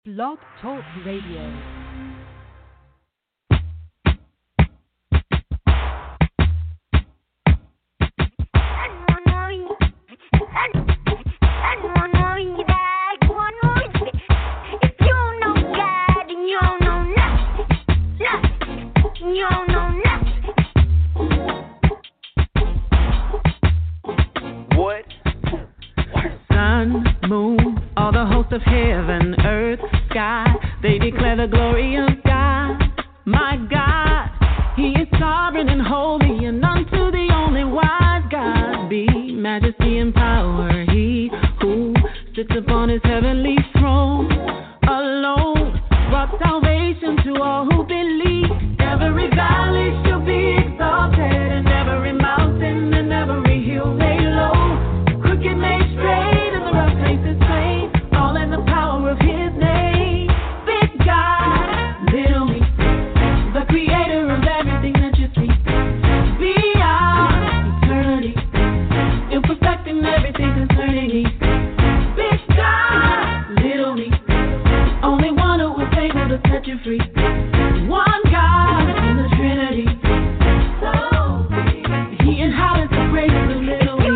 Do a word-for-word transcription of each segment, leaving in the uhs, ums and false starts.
Blog Talk Radio. Of heaven, earth, sky, they declare the glory of God. My God, He is sovereign and holy, and unto the only wise God be majesty and power. He who sits upon His heavenly throne alone brought salvation to all who believe. Every valley shall be exalted, and every mountain and every hill made low. Crooked made straight, and the rough places plain. The power of His name, big God, little me, the creator of everything that you see, beyond eternity, in perfecting everything concerning me, big God, little me, only one who was able to set you free, one God in the Trinity, so big. He inhabits the praises of little me.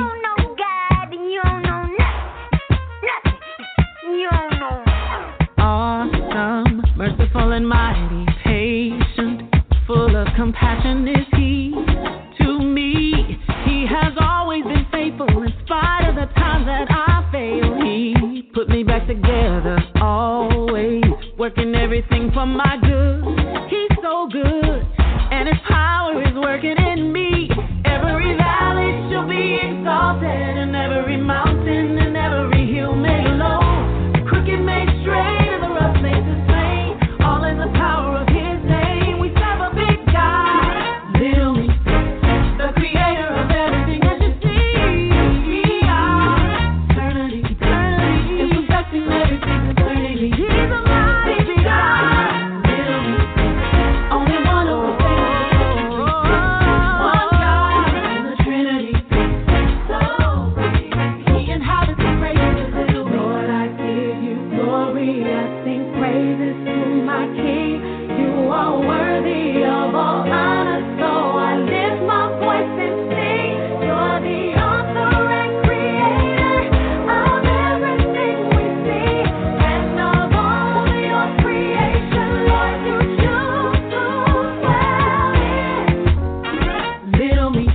Merciful and mighty, patient, full of compassion is He to me. He has always been faithful in spite of the times that I fail. He put me back together, always working everything for my good. He's so good, and His power is working in me. Every valley shall be exalted, and every mountain and every hill made low. Crooked made straight, and the rough places plain. All in the power of His name. We serve a big God, little me, the creator of everything that you see. Beyond eternity, eternity, in perfecting everything concerning me. He's a mighty big God, little me, only one who was able to set you free. One God in the Trinity, so big. He inhabits the praises of little me. Lord, I give you glory, I sing praises to my King. You are worthy of all honor, so I lift my voice and sing. You're the author and creator of everything we see, and of all your creation, Lord, you choose to dwell in little me.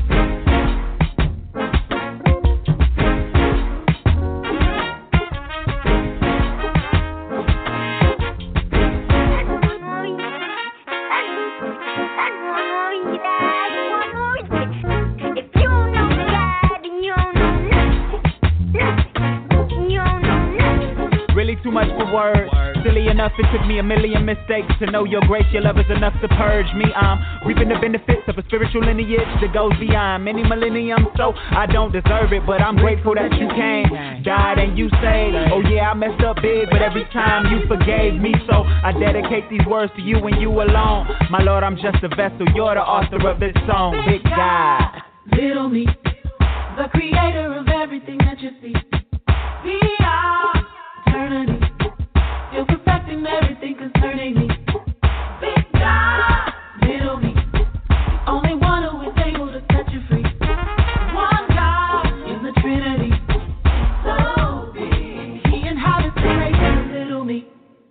Really too much for words. Silly enough, it took me a million mistakes to know your grace, your love is enough to purge me. I'm reaping the benefits of a spiritual lineage that goes beyond many millenniums. So I don't deserve it, but I'm grateful that you came, died, and you saved. Oh yeah, I messed up big, but every time you forgave me. So I dedicate these words to you and you alone. My Lord, I'm just a vessel. You're the author of this song, big God, little me, the creator of everything that you see. Beyond eternity, you're perfecting everything concerning me. Big God, little me, only one who is able to set you free. One God in the Trinity, so big. He inhabits the praises of little me.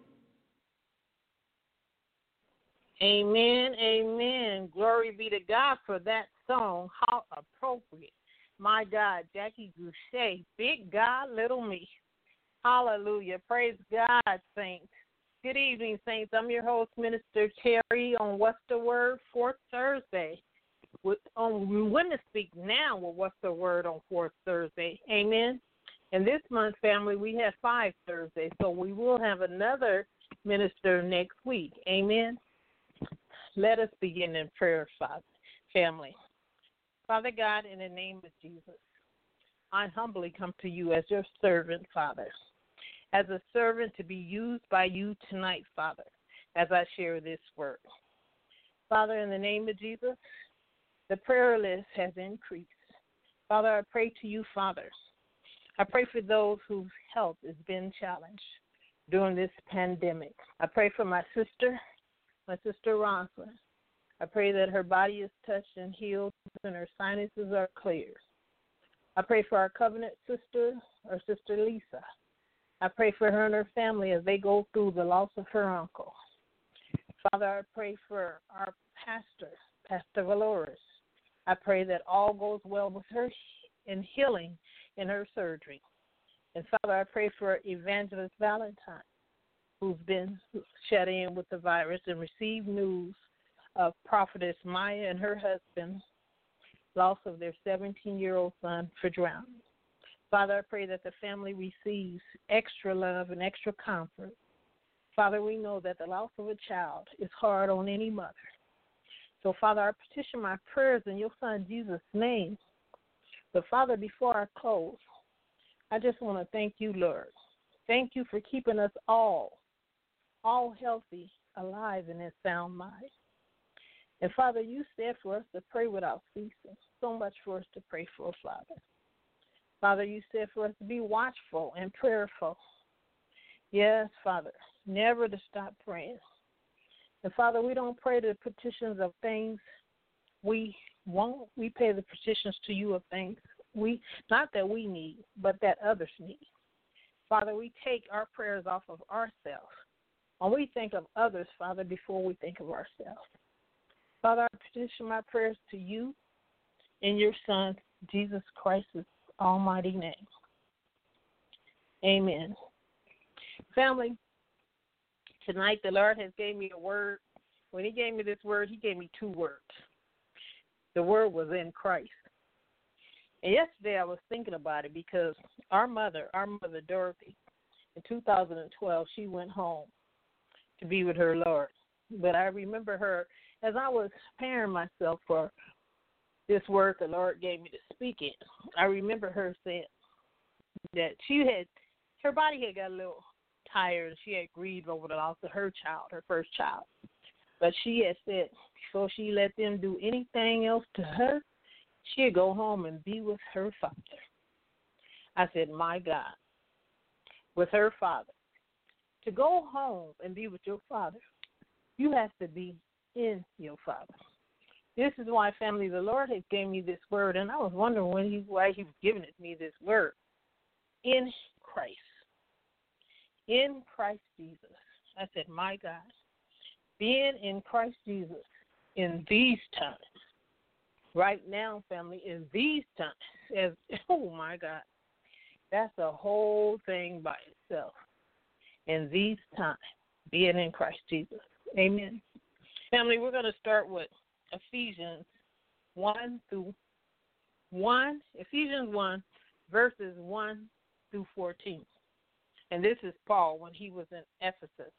Amen, amen. Glory be to God for that song. How appropriate. My God, Jackie Goucher, big God, little me. Hallelujah. Praise God, saints. Good evening, saints. I'm your host, Minister Terry, on What's the Word, Fourth Thursday. With, on, we want to speak now with What's the Word on Fourth Thursday. Amen. And this month, family, we have five Thursdays, so we will have another minister next week. Amen. Let us begin in prayer, Father, family. Father God, in the name of Jesus, I humbly come to you as your servant, Father, as a servant to be used by you tonight, Father, as I share this word. Father, in the name of Jesus, the prayer list has increased. Father, I pray to you, Father. I pray for those whose health has been challenged. during this pandemic. I pray for my sister, my sister Rosalind. I pray that her body is touched and healed and her sinuses are cleared. I pray for our covenant sister, our sister Lisa. I pray for her and her family as they go through the loss of her uncle. Father, I pray for our pastor, Pastor Valores. I pray that all goes well with her in healing in her surgery. And Father, I pray for Evangelist Valentine, who's been shut in with the virus and received news of Prophetess Maya and her husband, loss of their seventeen-year-old son for drowning. Father, I pray that the family receives extra love and extra comfort. Father, we know that the loss of a child is hard on any mother. So, Father, I petition my prayers in your Son Jesus' name. But, Father, before I close, I just want to thank you, Lord. Thank you for keeping us all, all healthy, alive, and in sound mind. And, Father, you said for us to pray without ceasing. So much for us to pray for, Father. Father, you said for us to be watchful and prayerful. Yes, Father, never to stop praying. And, Father, we don't pray the petitions of things we want. We pay the petitions to you of things we, not that we need, but that others need. Father, we take our prayers off of ourselves. And we think of others, Father, before we think of ourselves. Father, I petition my prayers to you in your Son, Jesus Christ's almighty name. Amen. Family, tonight the Lord has gave me a word. When he gave me this word, he gave me two words. The word was in Christ. And yesterday I was thinking about it because our mother, our mother Dorothy, in two thousand twelve, she went home to be with her Lord. But I remember her, as I was preparing myself for this word the Lord gave me to speak in, I remember her saying that she had, her body had got a little tired. She had grieved over the loss of her child, her first child. But she had said before she let them do anything else to her, she'd go home and be with her father. I said, my God, with her father. To go home and be with your father, you have to be in your father. This is why, family, the Lord has gave me this word, and I was wondering when he, why he was giving it me this word. In Christ. In Christ Jesus. I said, my God, being in Christ Jesus in these times, right now, family, in these times, as oh, my God, that's a whole thing by itself. In these times, being in Christ Jesus. Amen. Family, we're going to start with Ephesians one through one, Ephesians one, verses one through fourteen. And this is Paul when he was in Ephesus.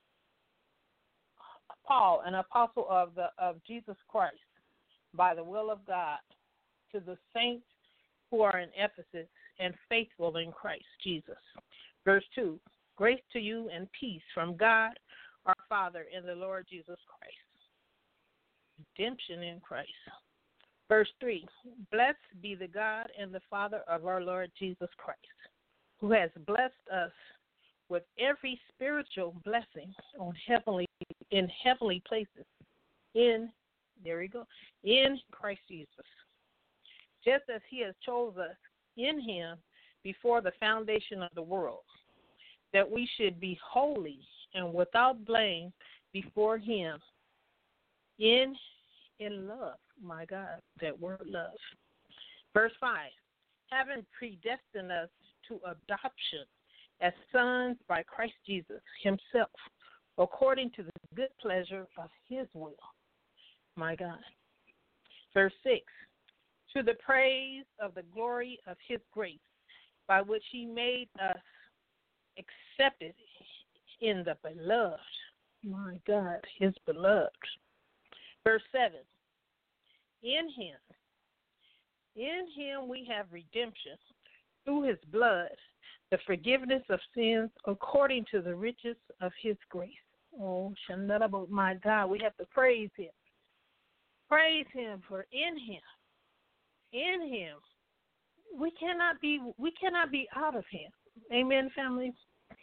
Paul, an apostle of the of Jesus Christ, by the will of God, to the saints who are in Ephesus and faithful in Christ Jesus. Verse two, grace to you and peace from God our Father and the Lord Jesus Christ. Redemption in Christ. Verse three, blessed be the God and the Father of our Lord Jesus Christ, who has blessed us with every spiritual blessing on heavenly in heavenly places in, there we go, in Christ Jesus. Just as he has chosen us in him before the foundation of the world, that we should be holy and without blame before him in in love. My God, that word love. Verse five, having predestined us to adoption as sons by Christ Jesus himself, according to the good pleasure of his will. My God. Verse six, to the praise of the glory of his grace, by which he made us accepted in the beloved. My God, his beloved. Verse seven, in him, in him we have redemption through his blood, the forgiveness of sins according to the riches of his grace. Oh, my God, we have to praise him. Praise him, for in him, in him, we cannot be we cannot be out of him. Amen, family.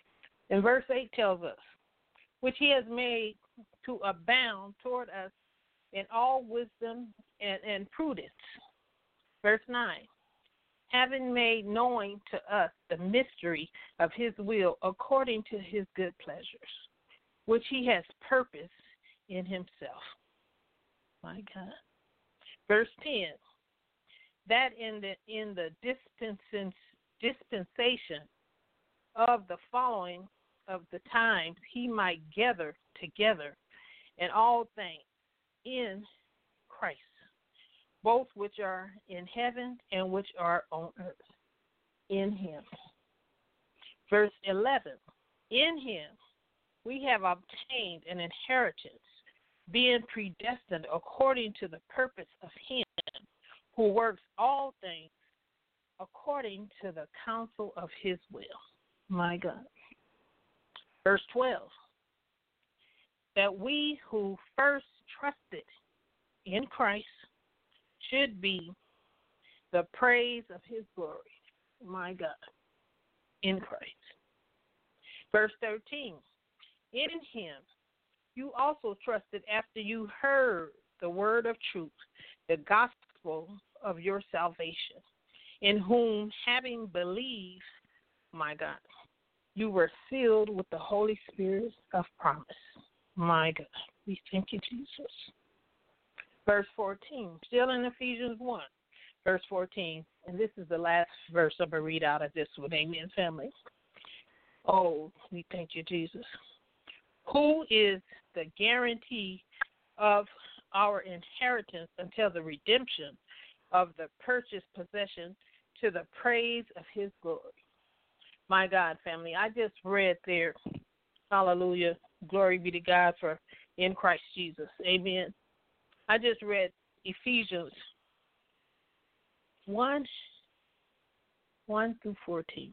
And verse eight tells us, which he has made to abound toward us in all wisdom and, and prudence. Verse nine, having made known to us the mystery of his will according to his good pleasures, which he has purposed in himself. My God. Verse ten, that in the in the dispensation dispensation of the following of the times he might gather together in all things in Christ, both which are in heaven and which are on earth, in him. Verse eleven, in him we have obtained an inheritance, being predestined according to the purpose of him who works all things according to the counsel of his will. My God. Verse twelve, that we who first trusted in Christ should be the praise of his glory. My God. In Christ. Verse thirteen, in him you also trusted after you heard the word of truth, the gospel of your salvation, in whom having believed, my God, you were sealed with the Holy Spirit of promise. My God, we thank you, Jesus. Verse fourteen, still in Ephesians one, verse fourteen, and this is the last verse I'm going to read out of this one. Amen, family. Oh, we thank you, Jesus. Who is the guarantee of our inheritance until the redemption of the purchased possession to the praise of his glory. My God, family, I just read there, hallelujah, glory be to God for in Christ Jesus. Amen. I just read Ephesians one, one through fourteen.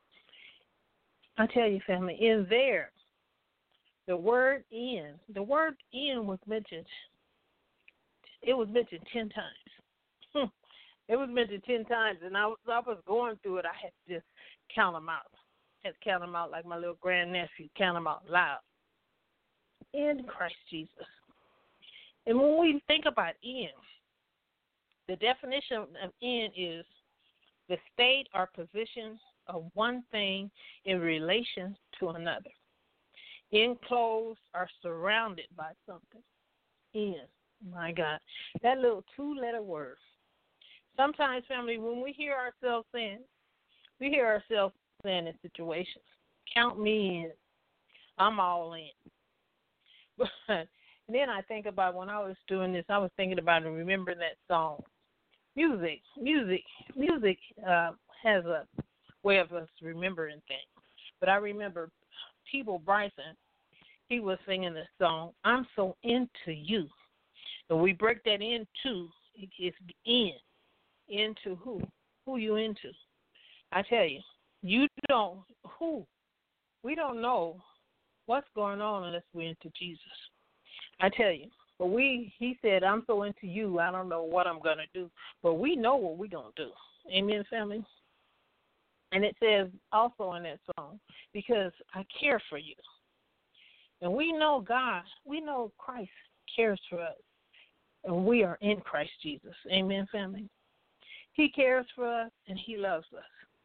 I tell you, family, in there, the word in, the word in was mentioned, it was mentioned ten times. It was mentioned ten times, and I was, I was going through it. I had to just count them out. I had to count them out like my little grandnephew, count them out loud. In Christ Jesus. And when we think about in, the definition of in is the state or position of one thing in relation to another. Enclosed or surrounded by something. In, my God. That little two-letter word. Sometimes, family, when we hear ourselves saying, we hear ourselves saying in situations, count me in, I'm all in. But then I think about when I was doing this, I was thinking about and remembering that song. Music, music, music uh, has a way of us remembering things. But I remember Peeble Bryson, he was singing this song, I'm so into you. And we break that into, it's in. Into who? Who you into? I tell you, you don't, who? We don't know what's going on unless we're into Jesus. I tell you, but we, he said, I'm so into you, I don't know what I'm going to do. But we know what we're going to do. Amen, family? And it says also in that song, because I care for you. And we know God, we know Christ cares for us. And we are in Christ Jesus. Amen, family? He cares for us, and he loves us.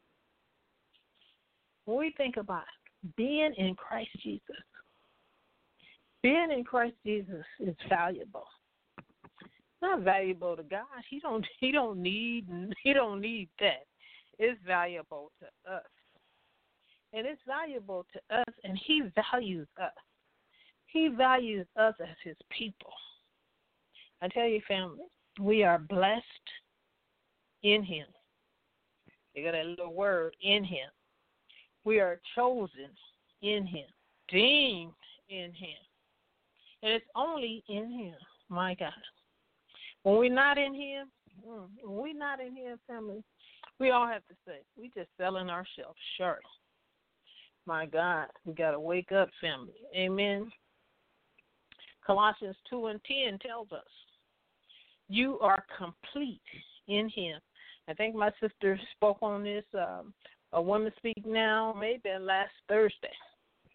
When we think about being in Christ Jesus, being in Christ Jesus is valuable. It's not valuable to God. He don't. He don't need. He don't need that. It's valuable to us, and it's valuable to us, and he values us. He values us as his people. I tell you, family, we are blessed in him. You got that little word, in him. We are chosen in him, deemed in him. And it's only in him, my God. When we're not in him, when we're not in him, family, we all have to say, we just selling ourselves short. My God, we got to wake up, family. Amen. Colossians two and ten tells us, you are complete in him. I think my sister spoke on this, um, a woman speak now, maybe last Thursday.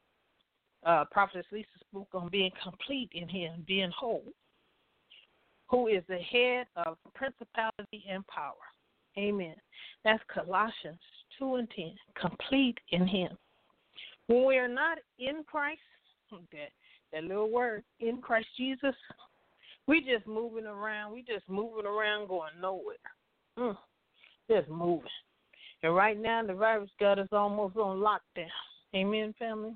Uh, Prophetess Lisa spoke on being complete in him, being whole, who is the head of principality and power. Amen. That's Colossians two and ten, complete in him. When we are not in Christ, that, that little word, in Christ Jesus, we just moving around. We just moving around going nowhere. Mm, just moving. And right now the virus got us almost on lockdown. Amen, family?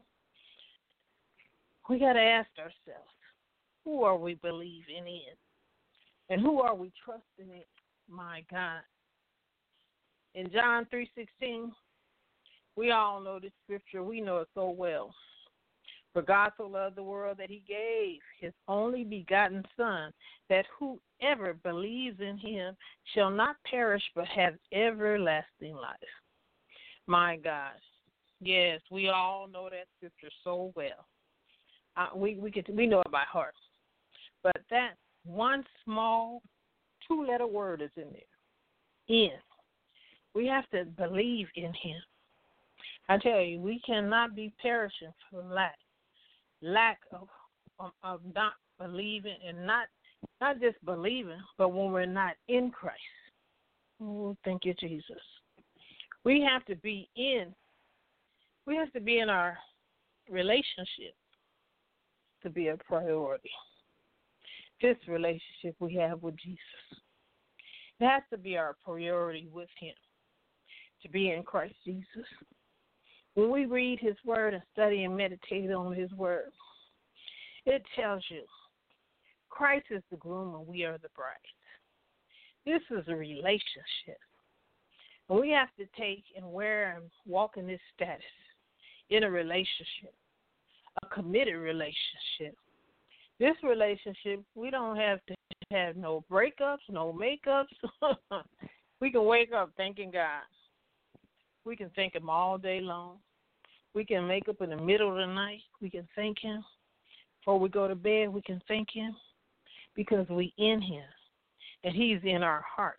We got to ask ourselves, who are we believing in? And who are we trusting in? My God. In John three sixteen, we all know this scripture. We know it so well. For God so loved the world that he gave his only begotten Son, that whoever believes in him shall not perish but have everlasting life. My God. Yes, we all know that scripture so well. Uh, we we get to, we know it by heart. But that one small two-letter word is in there. In. We have to believe in him. I tell you, we cannot be perishing for lack. Lack of, of, of not believing and not not just believing, but when we're not in Christ. Oh, thank you, Jesus. We have to be in. We have to be in our relationship to be a priority. This relationship we have with Jesus. It has to be our priority with him, to be in Christ Jesus. When we read his word and study and meditate on his word, it tells you Christ is the groom and we are the bride. This is a relationship. And we have to take and wear and walk in this status in a relationship, a committed relationship. This relationship, we don't have to have no breakups, no makeups. We can wake up thanking God. We can thank him all day long. We can make up in the middle of the night. We can thank him. Before we go to bed, we can thank him because we in him and he's in our hearts.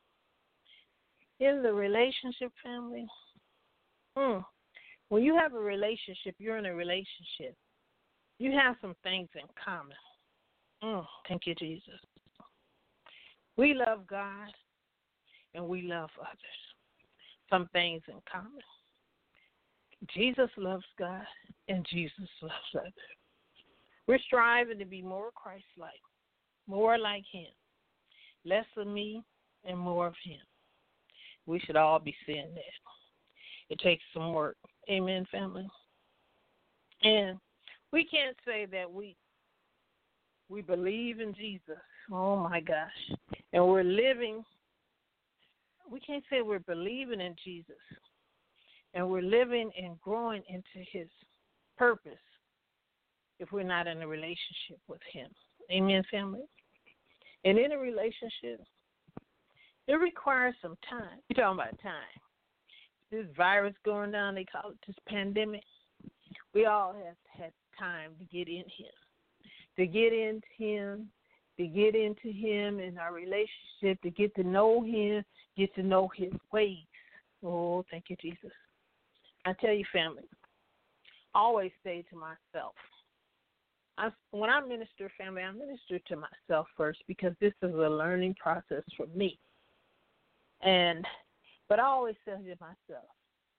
In the relationship, family, mm, when you have a relationship, you're in a relationship. You have some things in common. Mm, thank you, Jesus. We love God and we love others. Some things in common. Jesus loves God and Jesus loves others. We're striving to be more Christ-like, more like him, less of me and more of him. We should all be saying that. It takes some work. Amen, family? And we can't say that we we believe in Jesus. Oh, my gosh. And we're living. We can't say we're believing in Jesus and we're living and growing into his purpose if we're not in a relationship with him. Amen, family? And in a relationship, it requires some time. You're talking about time. This virus going down, they call it this pandemic. We all have had time to get in him, to get into him, to get into him in our relationship, to get to know him, get to know his ways. Oh, thank you, Jesus. I tell you, family, I always say to myself, I, when I minister, family, I minister to myself first because this is a learning process for me. And but I always say to myself,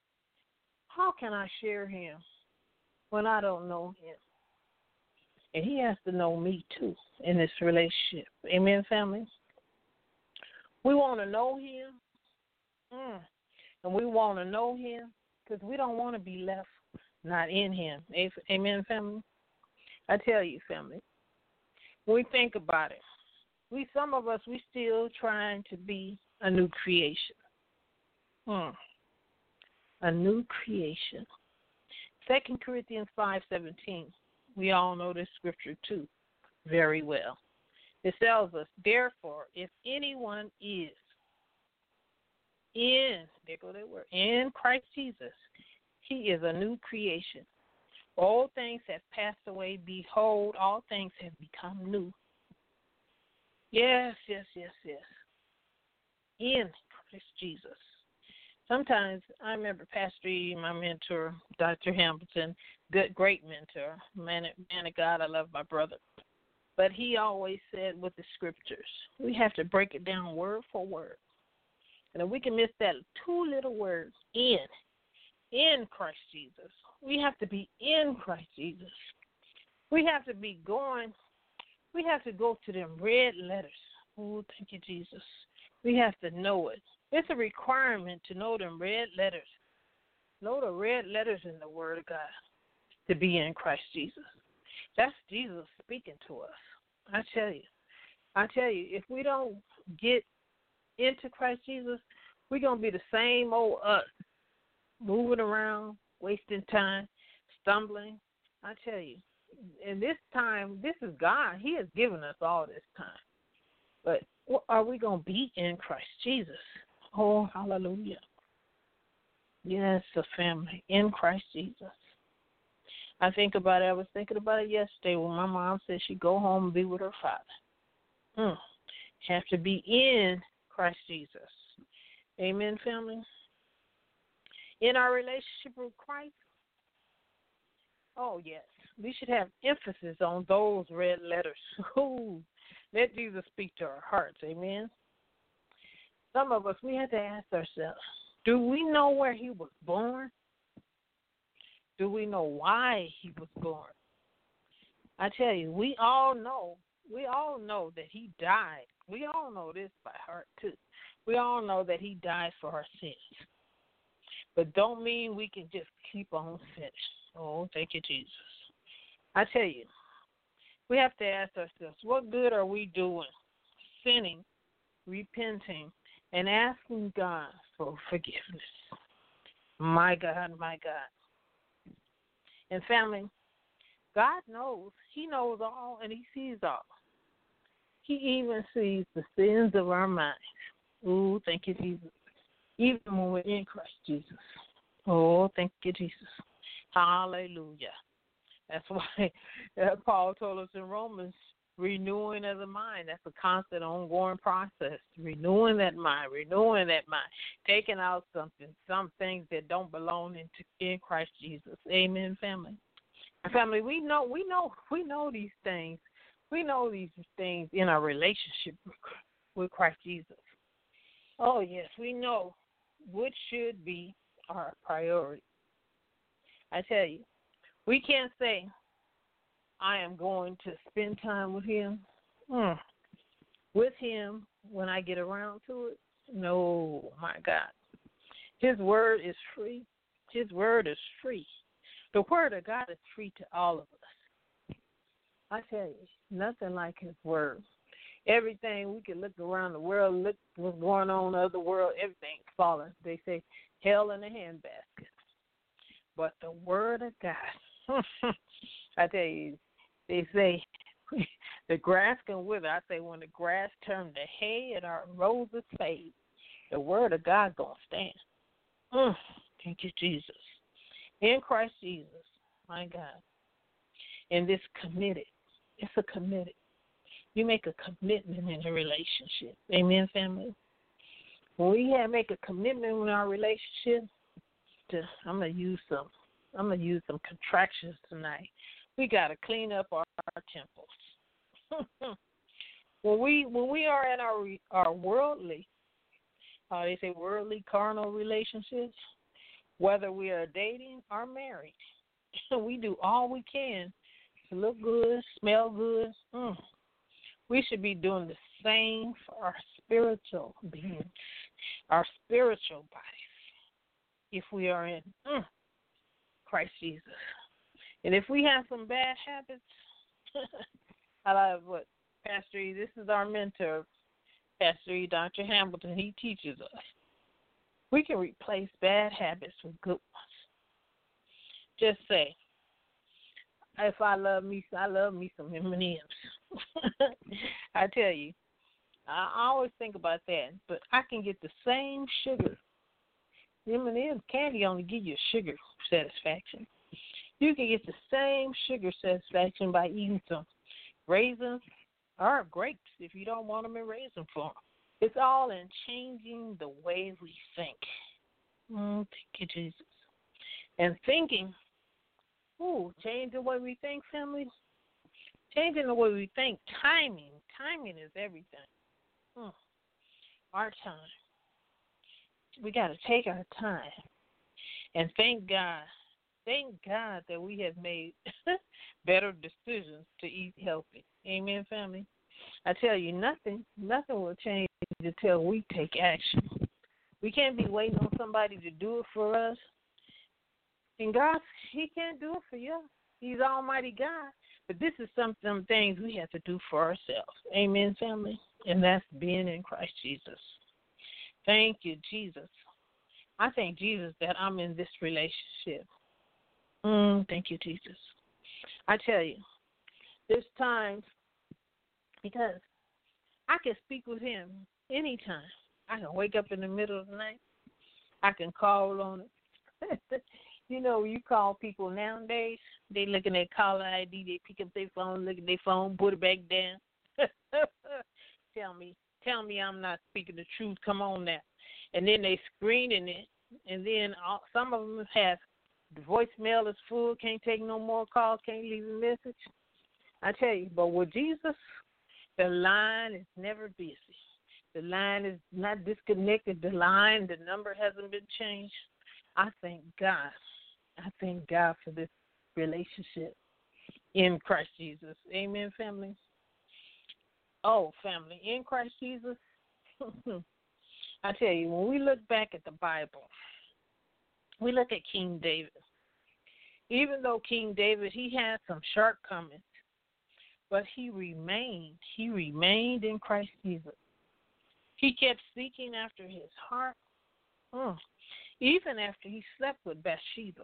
how can I share him when I don't know him? And he has to know me too in this relationship. Amen, family? We want to know him. Mm, and we want to know him because we don't want to be left not in him. Amen, family? I tell you, family, when we think about it, we some of us, we still trying to be a new creation. Hmm. A new creation. Second Corinthians five seventeen. We all know this scripture too very well. It tells us, therefore, if anyone is in, there go that word, in Christ Jesus, he is a new creation. All things have passed away. Behold, all things have become new. Yes, yes, yes, yes. In Christ Jesus. Sometimes I remember Pastor E, my mentor, Doctor Hamilton, good, great mentor, man, man of God. I love my brother. But he always said with the scriptures, we have to break it down word for word. And if we can miss that two little words, in, in Christ Jesus, we have to be in Christ Jesus. We have to be going, we have to go to them red letters. Oh, thank you, Jesus. We have to know it. It's a requirement to know them red letters. Know the red letters in the Word of God to be in Christ Jesus. That's Jesus speaking to us. I tell you. I tell you, if we don't get into Christ Jesus, we're going to be the same old us, moving around, wasting time, stumbling. I tell you, in this time, this is God. He has given us all this time. But are we going to be in Christ Jesus? Oh, hallelujah. Yes, a family in Christ Jesus. I think about it. I was thinking about it yesterday when my mom said she'd go home and be with her father. Mm. Have to be in Christ Jesus. Amen, family. In our relationship with Christ, oh, yes, we should have emphasis on those red letters. Ooh, let Jesus speak to our hearts. Amen. Some of us, we have to ask ourselves, do we know where he was born? Do we know why he was born? I tell you, we all know, we all know that he died. We all know this by heart, too. We all know that he died for our sins. But don't mean we can just keep on sinning. Oh, thank you, Jesus. I tell you, we have to ask ourselves, what good are we doing? Sinning, repenting, and asking God for forgiveness. My God, my God. And family, God knows. He knows all and he sees all. He even sees the sins of our minds. Ooh, thank you, Jesus. Even when we're in Christ Jesus. Oh, thank you, Jesus. Hallelujah. That's why uh, Paul told us in Romans, renewing of the mind. That's a constant, ongoing process. Renewing that mind, renewing that mind, taking out something, some things that don't belong into in Christ Jesus. Amen, family. And family, we know, we know, we know these things. We know these things in our relationship with Christ Jesus. Oh yes, we know what should be our priority. I tell you, we can't say, I am going to spend time with him, hmm. with him when I get around to it. No, my God. His word is free. His word is free. The word of God is free to all of us. I tell you, nothing like his word. Everything, we can look around the world, look what's going on in the other world, everything's falling. They say hell in a handbasket. But the word of God, I tell you, they say the grass can wither. I say when the grass turns to hay and our roses fade, the word of God going to stand. Mm, thank you, Jesus. In Christ Jesus, my God. And this committed. It's a committed. You make a commitment in a relationship. Amen, family? When we have make a commitment in our relationship, to, I'm going to use some, I'm going to use some contractions tonight. We got to clean up our, our temples. when we when we are in our our worldly, uh, they say worldly carnal relationships, whether we are dating or married, we do all we can to look good, smell good. Mm. We should be doing the same for our spiritual beings, our spiritual bodies, if we are in mm, Christ Jesus. And if we have some bad habits, I love what Pastor E, this is our mentor, Pastor E, Doctor Hamilton, he teaches us. We can replace bad habits with good ones. Just say, if I love me, I love me some M and M's. I tell you, I always think about that, but I can get the same sugar. M and M's candy only give you sugar satisfaction. You can get the same sugar satisfaction by eating some raisins or grapes if you don't want them in raisin form. It's all in changing the way we think. Mm, thank you, Jesus. And thinking, ooh, change the way we think, family. Changing the way we think. Timing. Timing is everything. Mm. Our time. We got to take our time. And thank God. Thank God that we have made better decisions to eat healthy. Amen, family. I tell you, nothing, nothing will change until we take action. We can't be waiting on somebody to do it for us. And God, He can't do it for you. He's Almighty God. But this is some, some things we have to do for ourselves. Amen, family. And that's being in Christ Jesus. Thank you, Jesus. I thank Jesus that I'm in this relationship. Mm, thank you, Jesus. I tell you, there's times because I can speak with Him anytime. I can wake up in the middle of the night. I can call on it. You know, you call people nowadays, they looking at caller I D, they pick up their phone, look at their phone, put it back down. tell me, tell me I'm not speaking the truth. Come on now. And then they screening it, and then all, some of them have the voicemail is full, can't take no more calls, can't leave a message. I tell you, but with Jesus, the line is never busy. The line is not disconnected. The line, the number hasn't been changed. I thank God. I thank God for this relationship in Christ Jesus. Amen, family. Oh, family, in Christ Jesus, I tell you, when we look back at the Bible, we look at King David. Even though King David, he had some shortcomings, but he remained, he remained in Christ Jesus. He kept seeking after his heart, mm. even after he slept with Bathsheba.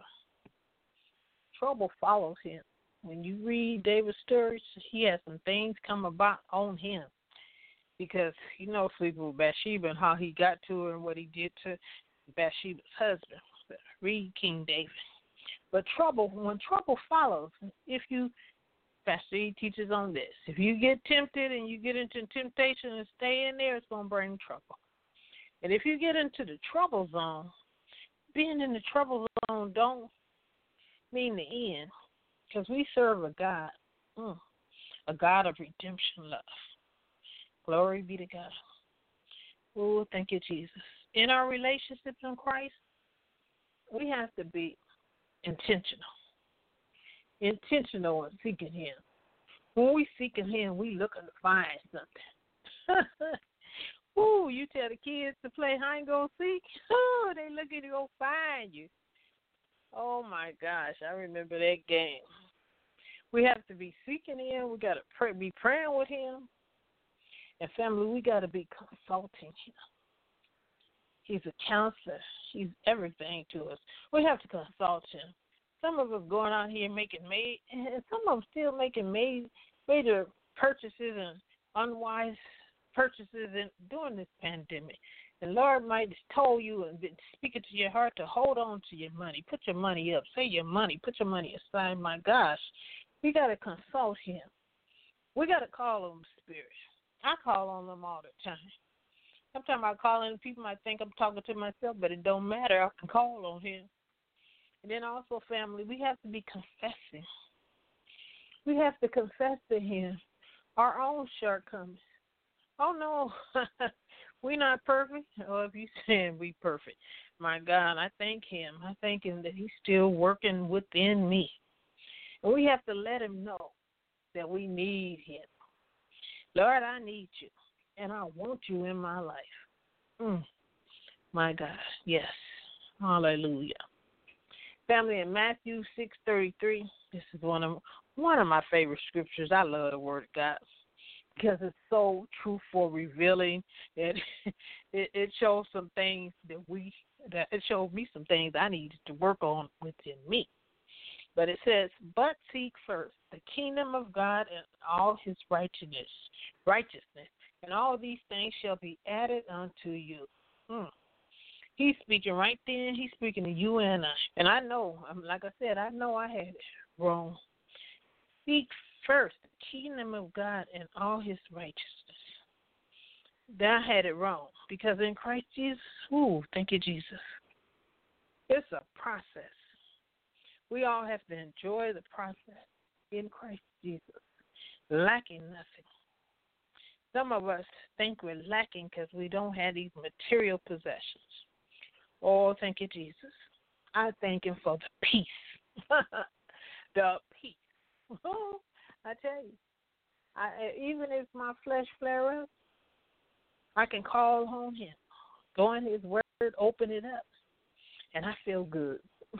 Trouble follows him. When you read David's stories, he had some things come about on him because, you know, sleeping with Bathsheba and how he got to her and what he did to Bathsheba's husband. Read King David. But trouble, when trouble follows, if you, Pastor E teaches on this, if you get tempted and you get into temptation and stay in there, it's going to bring trouble. And if you get into the trouble zone, being in the trouble zone don't mean the end, because we serve a God, mm, a God of redemption love. Glory be to God. Oh, thank you, Jesus. In our relationships in Christ, we have to be intentional. Intentional in seeking Him. When we seeking Him, we looking to find something. Ooh, you tell the kids to play hide and go seek. Oh, they looking to go find you. Oh my gosh, I remember that game. We have to be seeking Him. We got to pray, be praying with Him. And family, we got to be consulting Him. He's a counselor. He's everything to us. We have to consult Him. Some of us going out here making made, and some of them still making made, major purchases and unwise purchases in, during this pandemic. The Lord might have told you and been speaking to your heart to hold on to your money. Put your money up. Say your money. Put your money aside. My gosh, we got to consult Him. We got to call on the Spirit. I call on them all the time. Sometimes I call in people might think I'm talking to myself, but it don't matter. I can call on Him. And then also, family, we have to be confessing. We have to confess to Him our own shortcomings. Oh, no, we're not perfect. Or if you saying we perfect, my God, I thank Him. I thank Him that He's still working within me. And we have to let Him know that we need Him. Lord, I need you, and I want you in my life. Mm. My God, yes. Hallelujah. Family, in Matthew six thirty-three, this is one of one of my favorite scriptures. I love the Word of God because it's so truthful, revealing. It it, it shows some things that we that it showed me some things I needed to work on within me. But it says, "But seek first the kingdom of God and all His righteousness, righteousness, and all these things shall be added unto you." Mm. He's speaking right then. He's speaking to you and I. And I know, like I said, I know I had it wrong. Seek first the kingdom of God and all His righteousness. That I had it wrong because in Christ Jesus, ooh, thank you, Jesus. It's a process. We all have to enjoy the process in Christ Jesus, lacking nothing. Some of us think we're lacking because we don't have these material possessions. Oh, thank you, Jesus. I thank him for the peace. The peace. Oh, I tell you, I, even if my flesh flare up, I can call on him, go in his word, open it up, and I feel good.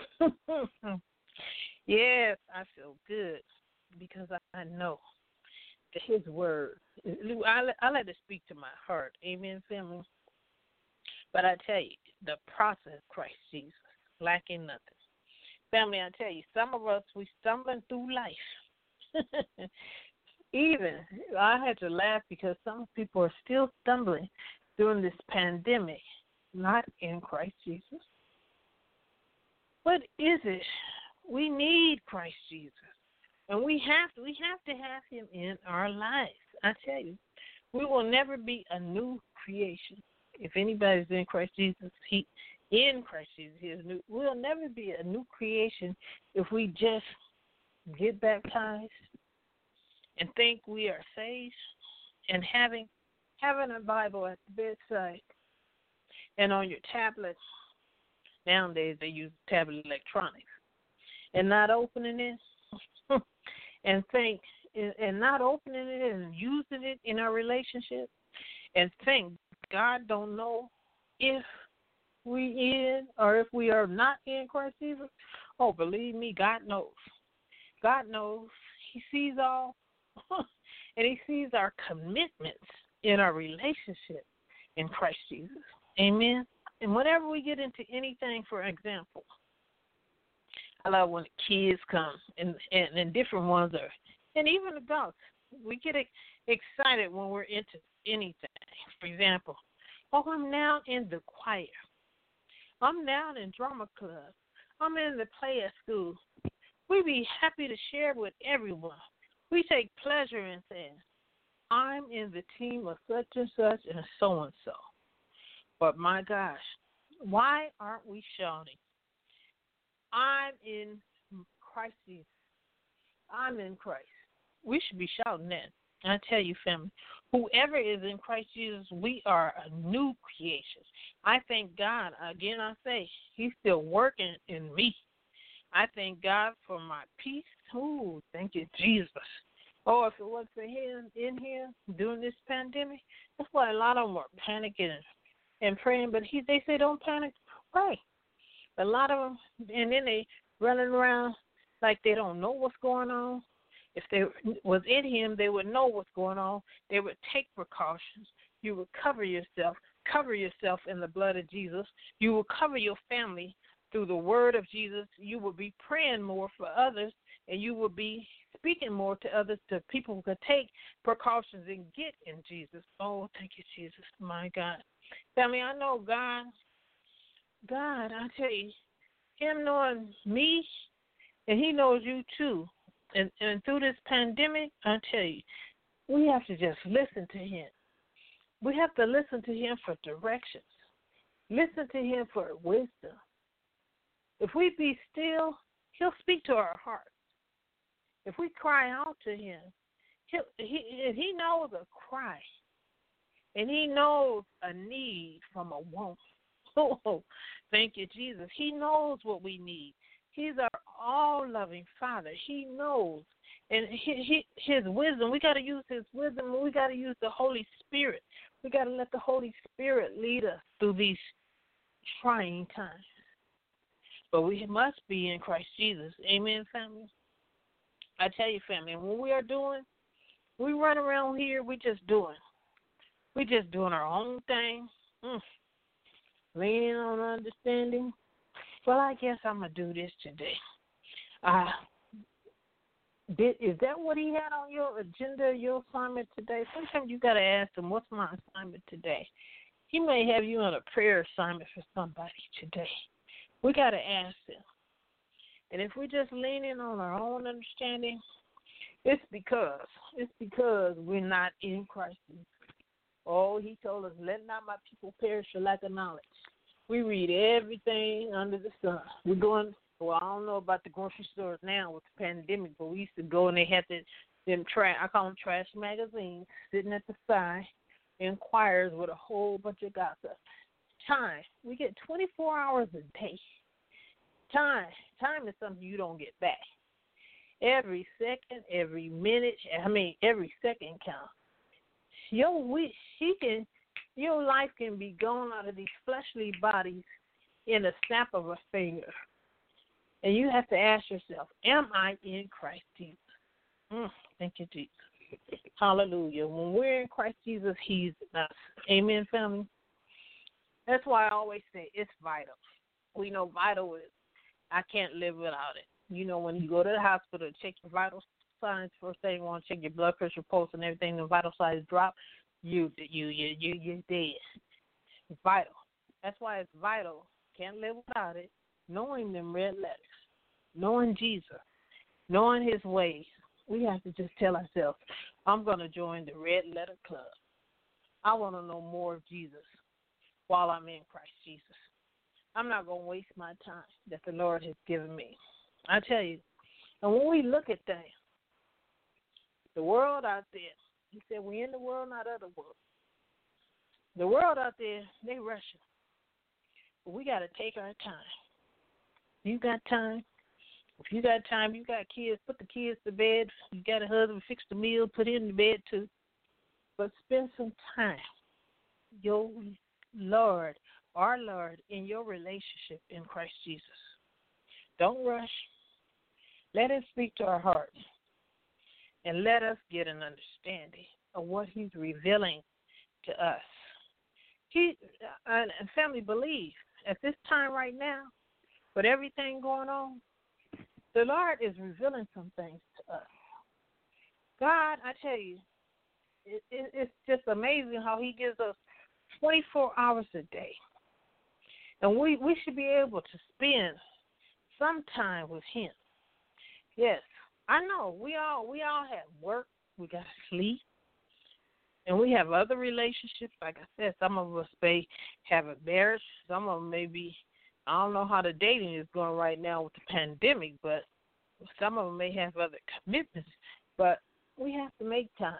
Yes, I feel good because I know that his word, I let, I let it speak to my heart. Amen, family. But I tell you, the process, Christ Jesus, lacking nothing. Family, I tell you, some of us, we stumbling through life. Even, I had to laugh because some people are still stumbling during this pandemic, not in Christ Jesus. What is it? We need Christ Jesus. And we have to, we have to have him in our lives. I tell you, we will never be a new creation. If anybody's in Christ Jesus, he in Christ Jesus, he is new. We'll never be a new creation if we just get baptized and think we are saved and having having a Bible at the bedside and on your tablet. Nowadays they use tablet electronics and not opening it and think and not opening it and using it in our relationship and think God don't know if we in or if we are not in Christ Jesus. Oh, believe me, God knows. God knows. He sees all. And he sees our commitments in our relationship in Christ Jesus. Amen. And whenever we get into anything, for example, I love when the kids come and, and, and different ones are, and even adults, we get excited when we're into anything. For example, oh, I'm now in the choir. I'm now in drama club. I'm in the play at school. We be happy to share with everyone. We take pleasure in saying, I'm in the team of such and such and so and so. But my gosh, why aren't we shouting? I'm in Christ Jesus. I'm in Christ. We should be shouting that. I tell you, family, whoever is in Christ Jesus, we are a new creation. I thank God, again I say, he's still working in me. I thank God for my peace. Ooh, thank you, Jesus. Oh, if it wasn't for him in here during this pandemic, that's why a lot of them are panicking and, and praying. But he, they say don't panic, pray. A lot of them, and then they running around like they don't know what's going on. If they was in him, they would know what's going on. They would take precautions. You would cover yourself, cover yourself in the blood of Jesus. You will cover your family through the word of Jesus. You will be praying more for others, and you will be speaking more to others, to people who can take precautions and get in Jesus. Oh, thank you, Jesus. My God. Family, I know God, God, I tell you, him knowing me, and he knows you too. And, and through this pandemic, I tell you, we have to just listen to him. We have to listen to him for directions. Listen to him for wisdom. If we be still, he'll speak to our hearts. If we cry out to him, he'll, he he knows a cry, and he knows a need from a woman. Oh, thank you, Jesus. He knows what we need. He's our all-loving Father. He knows. And he, he, his wisdom, we got to use his wisdom. We got to use the Holy Spirit. We got to let the Holy Spirit lead us through these trying times. But we must be in Christ Jesus. Amen, family? I tell you, family, when we are doing, we run around here, we just doing. We just doing our own thing. Mm. Leaning on understanding. Well, I guess I'm going to do this today. Uh, did, is that what he had on your agenda, your assignment today? Sometimes you got to ask him, what's my assignment today? He may have you on a prayer assignment for somebody today. We got to ask him. And if we just lean in on our own understanding, it's because, it's because we're not in Christ. Oh, he told us, let not my people perish for lack of knowledge. We read everything under the sun. We're going, well, I don't know about the grocery stores now with the pandemic, but we used to go and they had the, them trash, I call them trash magazines, sitting at the side, inquires with a whole bunch of gossip. Time. We get twenty-four hours a day. Time. Time is something you don't get back. Every second, every minute, I mean, every second counts. Your wish, he can, your life can be gone out of these fleshly bodies in a snap of a finger. And you have to ask yourself, am I in Christ Jesus? Mm, thank you, Jesus. Hallelujah. When we're in Christ Jesus, he's us. Amen, family? That's why I always say it's vital. We know vital is, I can't live without it. You know, when you go to the hospital to check your vital signs, first thing you want to check your blood pressure, pulse, and everything, the vital signs drop, you, you, you, you, you're dead. It's vital. That's why it's vital. Can't live without it. Knowing them red letters, knowing Jesus, knowing his ways. We have to just tell ourselves, I'm going to join the red letter club. I want to know more of Jesus while I'm in Christ Jesus. I'm not going to waste my time that the Lord has given me. I tell you, and when we look at things, the world out there, he said, we're in the world, not of the world. The world out there, they rushing. But we got to take our time. You got time? If you got time, you got kids, put the kids to bed. You got a husband, fix the meal, put him to bed too. But spend some time, your Lord, our Lord, in your relationship in Christ Jesus. Don't rush. Let him speak to our hearts. And let us get an understanding of what he's revealing to us. He and family believe at this time right now, with everything going on, the Lord is revealing some things to us. God, I tell you, it, it, it's just amazing how he gives us twenty-four hours a day. And we, we should be able to spend some time with him. Yes, I know we all we all have work, we got to sleep, and we have other relationships. Like I said, some of us may have a marriage, some of them may be, I don't know how the dating is going right now with the pandemic, but some of them may have other commitments. But we have to make time.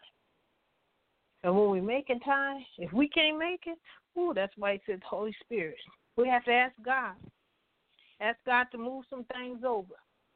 And when we're making time, if we can't make it, ooh, that's why he said the Holy Spirit. We have to ask God. Ask God to move some things over.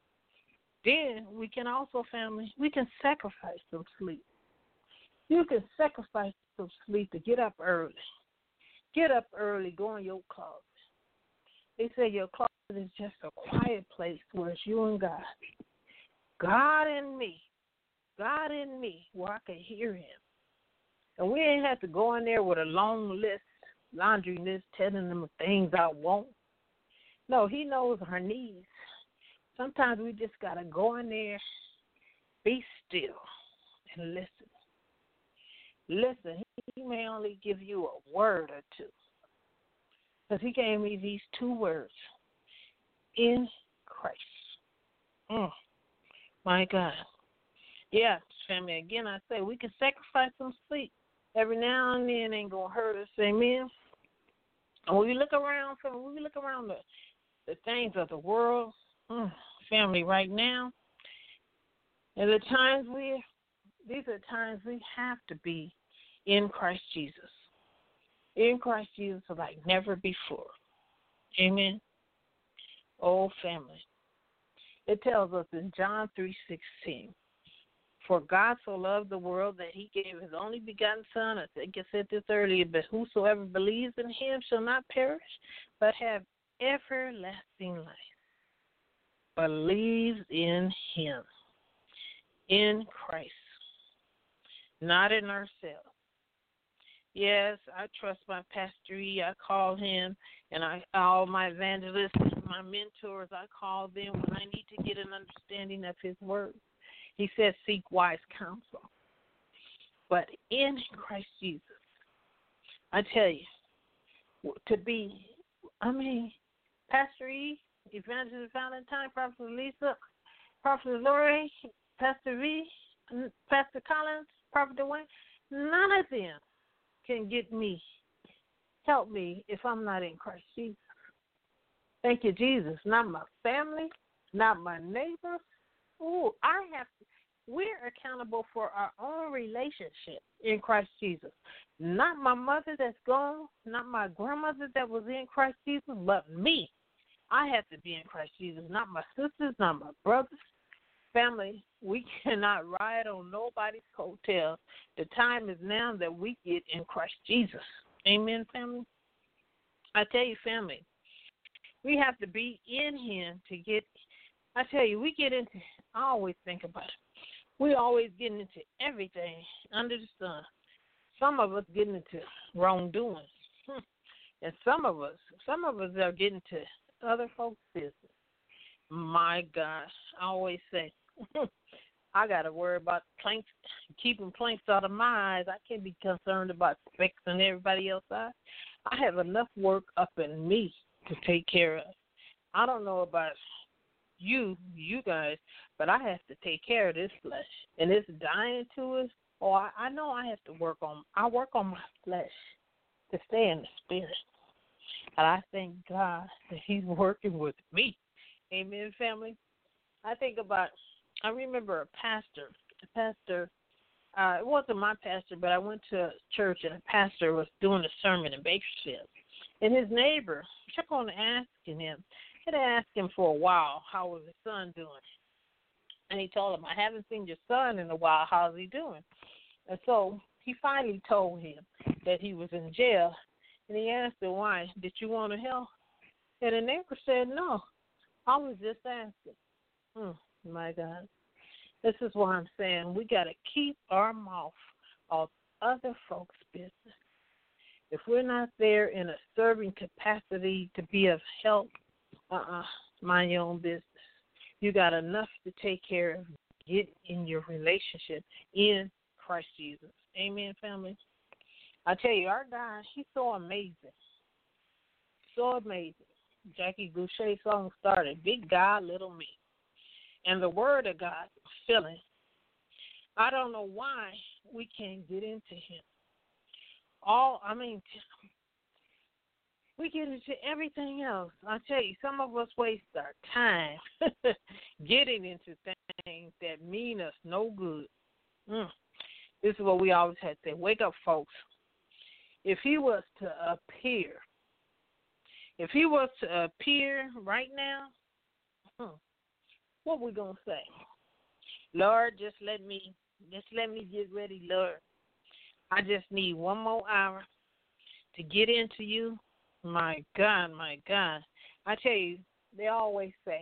Then we can also, family, we can sacrifice some sleep. You can sacrifice some sleep to get up early. Get up early, go in your closet. They say your closet is just a quiet place where it's you and God. God in me. God in me where I can hear him. And we ain't have to go in there with a long list, laundry list, telling them the things I want. No, he knows our needs. Sometimes we just got to go in there, be still, and listen. Listen, he may only give you a word or two. Because he gave me these two words, in Christ. Mm, my God. Yeah, family, again, I say we can sacrifice some sleep. Every now and then ain't going to hurt us, amen? And when we look around, when we look around the, the things of the world, mm, family, right now, and the times we, these are times we have to be in Christ Jesus. In Christ Jesus like never before. Amen. Oh, family. It tells us in John three sixteen, for God so loved the world that he gave his only begotten Son. I think I said this earlier, but whosoever believes in him shall not perish, but have everlasting life. Believes in him, in Christ, not in ourselves. Yes, I trust my Pastor E. I call him, and I all my evangelists, my mentors, I call them when I need to get an understanding of his word. He says, seek wise counsel. But in Christ Jesus, I tell you, to be, I mean, Pastor E., Evangelist Valentine, Prophet Lisa, Prophet Lori, Pastor V, Pastor Collins, Prophet Dwayne, none of them can get me help me if I'm not in Christ Jesus. Thank you, Jesus. Not my family, not my neighbors. Ooh, I have to. We're accountable for our own relationship in Christ Jesus. Not my mother that's gone, not my grandmother that was in Christ Jesus, but me. I have to be in Christ Jesus, not my sisters, not my brothers. Family, we cannot ride on nobody's coattails. The time is now that we get in Christ Jesus. Amen, family? I tell you, family, we have to be in him to get, I tell you, we get into, I always think about it. We always getting into everything under the sun. Some of us getting into wrongdoing. And some of us, some of us are getting to other folks' business. My gosh, I always say, I got to worry about planks, keeping planks out of my eyes. I can't be concerned about specks and everybody else's eyes. I have enough work up in me to take care of. I don't know about you, you guys, but I have to take care of this flesh. And it's dying to us. Oh, I, I know I have to work on, I work on my flesh to stay in the spirit. And I thank God that he's working with me. Amen, family. I think about, I remember a pastor, a pastor, uh, it wasn't my pastor, but I went to a church and a pastor was doing a sermon in Bakersfield. And his neighbor kept on asking him, he had asked him for a while, how was his son doing? And he told him, I haven't seen your son in a while, how's he doing? And so he finally told him that he was in jail. And he asked him, why? Did you want to help? And the neighbor said, no, I was just asking. Hmm, my God. This is why I'm saying we got to keep our mouth off other folks' business. If we're not there in a serving capacity to be of help, uh-uh, mind your own business. You got enough to take care of. Get in your relationship in Christ Jesus. Amen, family. I tell you, our God, he's so amazing. So amazing. Jackie Goucher's song started, Big God, Little Me. And the word of God, filling. I don't know why we can't get into him. All, I mean, we get into everything else. I tell you, some of us waste our time getting into things that mean us no good. Mm. This is what we always had to say. Wake up, folks. If he was to appear, if he was to appear right now, hmm, what we gonna say? Lord, just let me, just let me get ready, Lord. I just need one more hour to get into you. My God, my God. I tell you, they always say,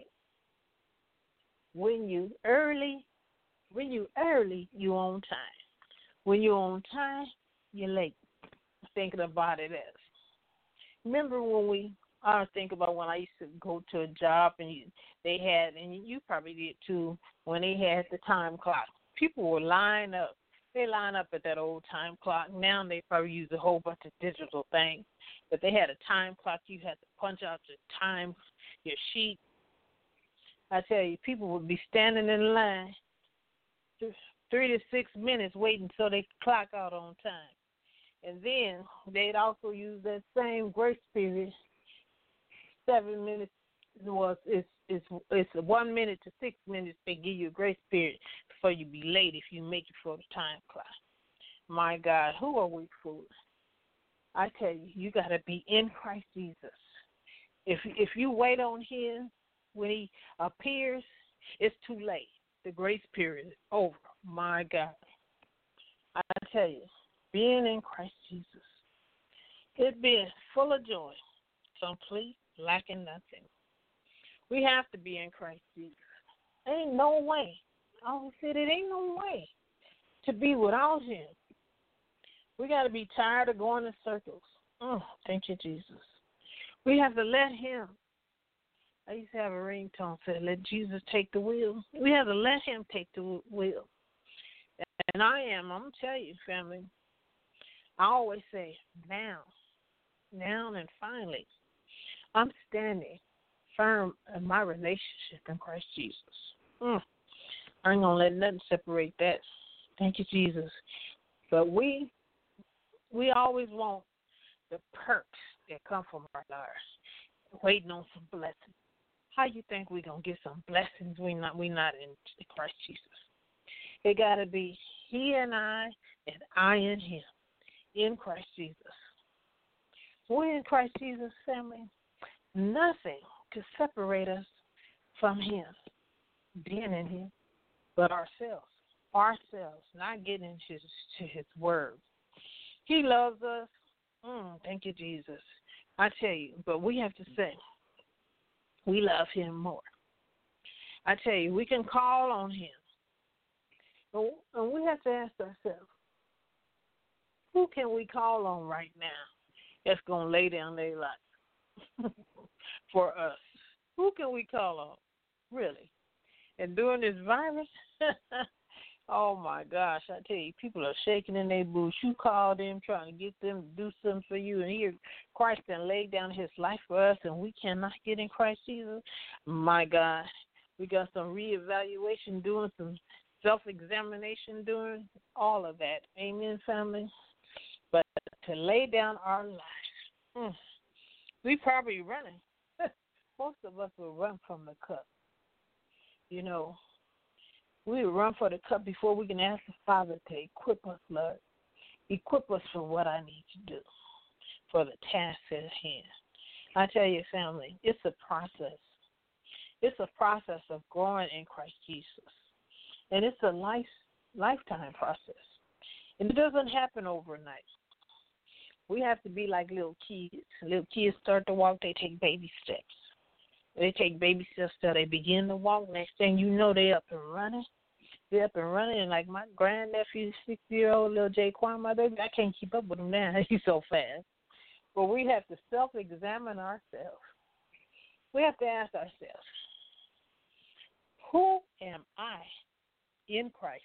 when you early, when you early, you on time. When you're on time, you're late. Thinking about it as. Remember when we, I think about when I used to go to a job and you, they had, and you probably did too, when they had the time clock. People would line up. They line up at that old time clock. Now they probably use a whole bunch of digital things. But they had a time clock. You had to punch out your time, your sheet. I tell you, people would be standing in line three to six minutes waiting so they could clock out on time. And then they'd also use that same grace period. Seven minutes was it's it's it's one minute to six minutes. They give you a grace period before you be late if you make it for the time clock. My God, who are we fools? I tell you, you got to be in Christ Jesus. If if you wait on him when he appears, it's too late. The grace period is over. My God, I tell you. Being in Christ Jesus, it being full of joy, complete, lacking nothing. We have to be in Christ Jesus. Ain't no way. I always said it ain't no way to be without him. We got to be tired of going in circles. Oh, thank you, Jesus. We have to let him. I used to have a ringtone that said, let Jesus take the wheel. We have to let him take the wheel. And I am, I'm going to tell you, family, I always say, now, now and finally, I'm standing firm in my relationship in Christ Jesus. Mm. I ain't going to let nothing separate that. Thank you, Jesus. But we we always want the perks that come from our lives, waiting on some blessings. How you think we're going to get some blessings we not we not in Christ Jesus? It got to be he and I and I and him in Christ Jesus. We're in Christ Jesus, family. Nothing could separate us from him, being in him, but ourselves. Ourselves, not getting into his, to his word. He loves us. Mm, thank you, Jesus. I tell you, but we have to say, we love him more. I tell you, we can call on him. And we have to ask ourselves, who can we call on right now that's going to lay down their life for us? Who can we call on, really? And during this virus, oh, my gosh, I tell you, people are shaking in their boots. You call them trying to get them to do something for you, and here Christ then laid down his life for us, and we cannot get in Christ Jesus. My God, we got some reevaluation doing, some self-examination doing, all of that. Amen, family? But to lay down our lives, mm, we probably running. Most of us will run from the cup. You know, we run for the cup before we can ask the Father to equip us, Lord. Equip us for what I need to do, for the task at hand. I tell you, family, it's a process. It's a process of growing in Christ Jesus. And it's a life, lifetime process. And it doesn't happen overnight. We have to be like little kids. Little kids start to walk, they take baby steps. They take baby steps till they begin to walk. Next thing you know, they up and running. They up and running. And like my grandnephew, six-year-old little Jaquan, my baby, I can't keep up with him now. He's so fast. But we have to self-examine ourselves. We have to ask ourselves, who am I in Christ?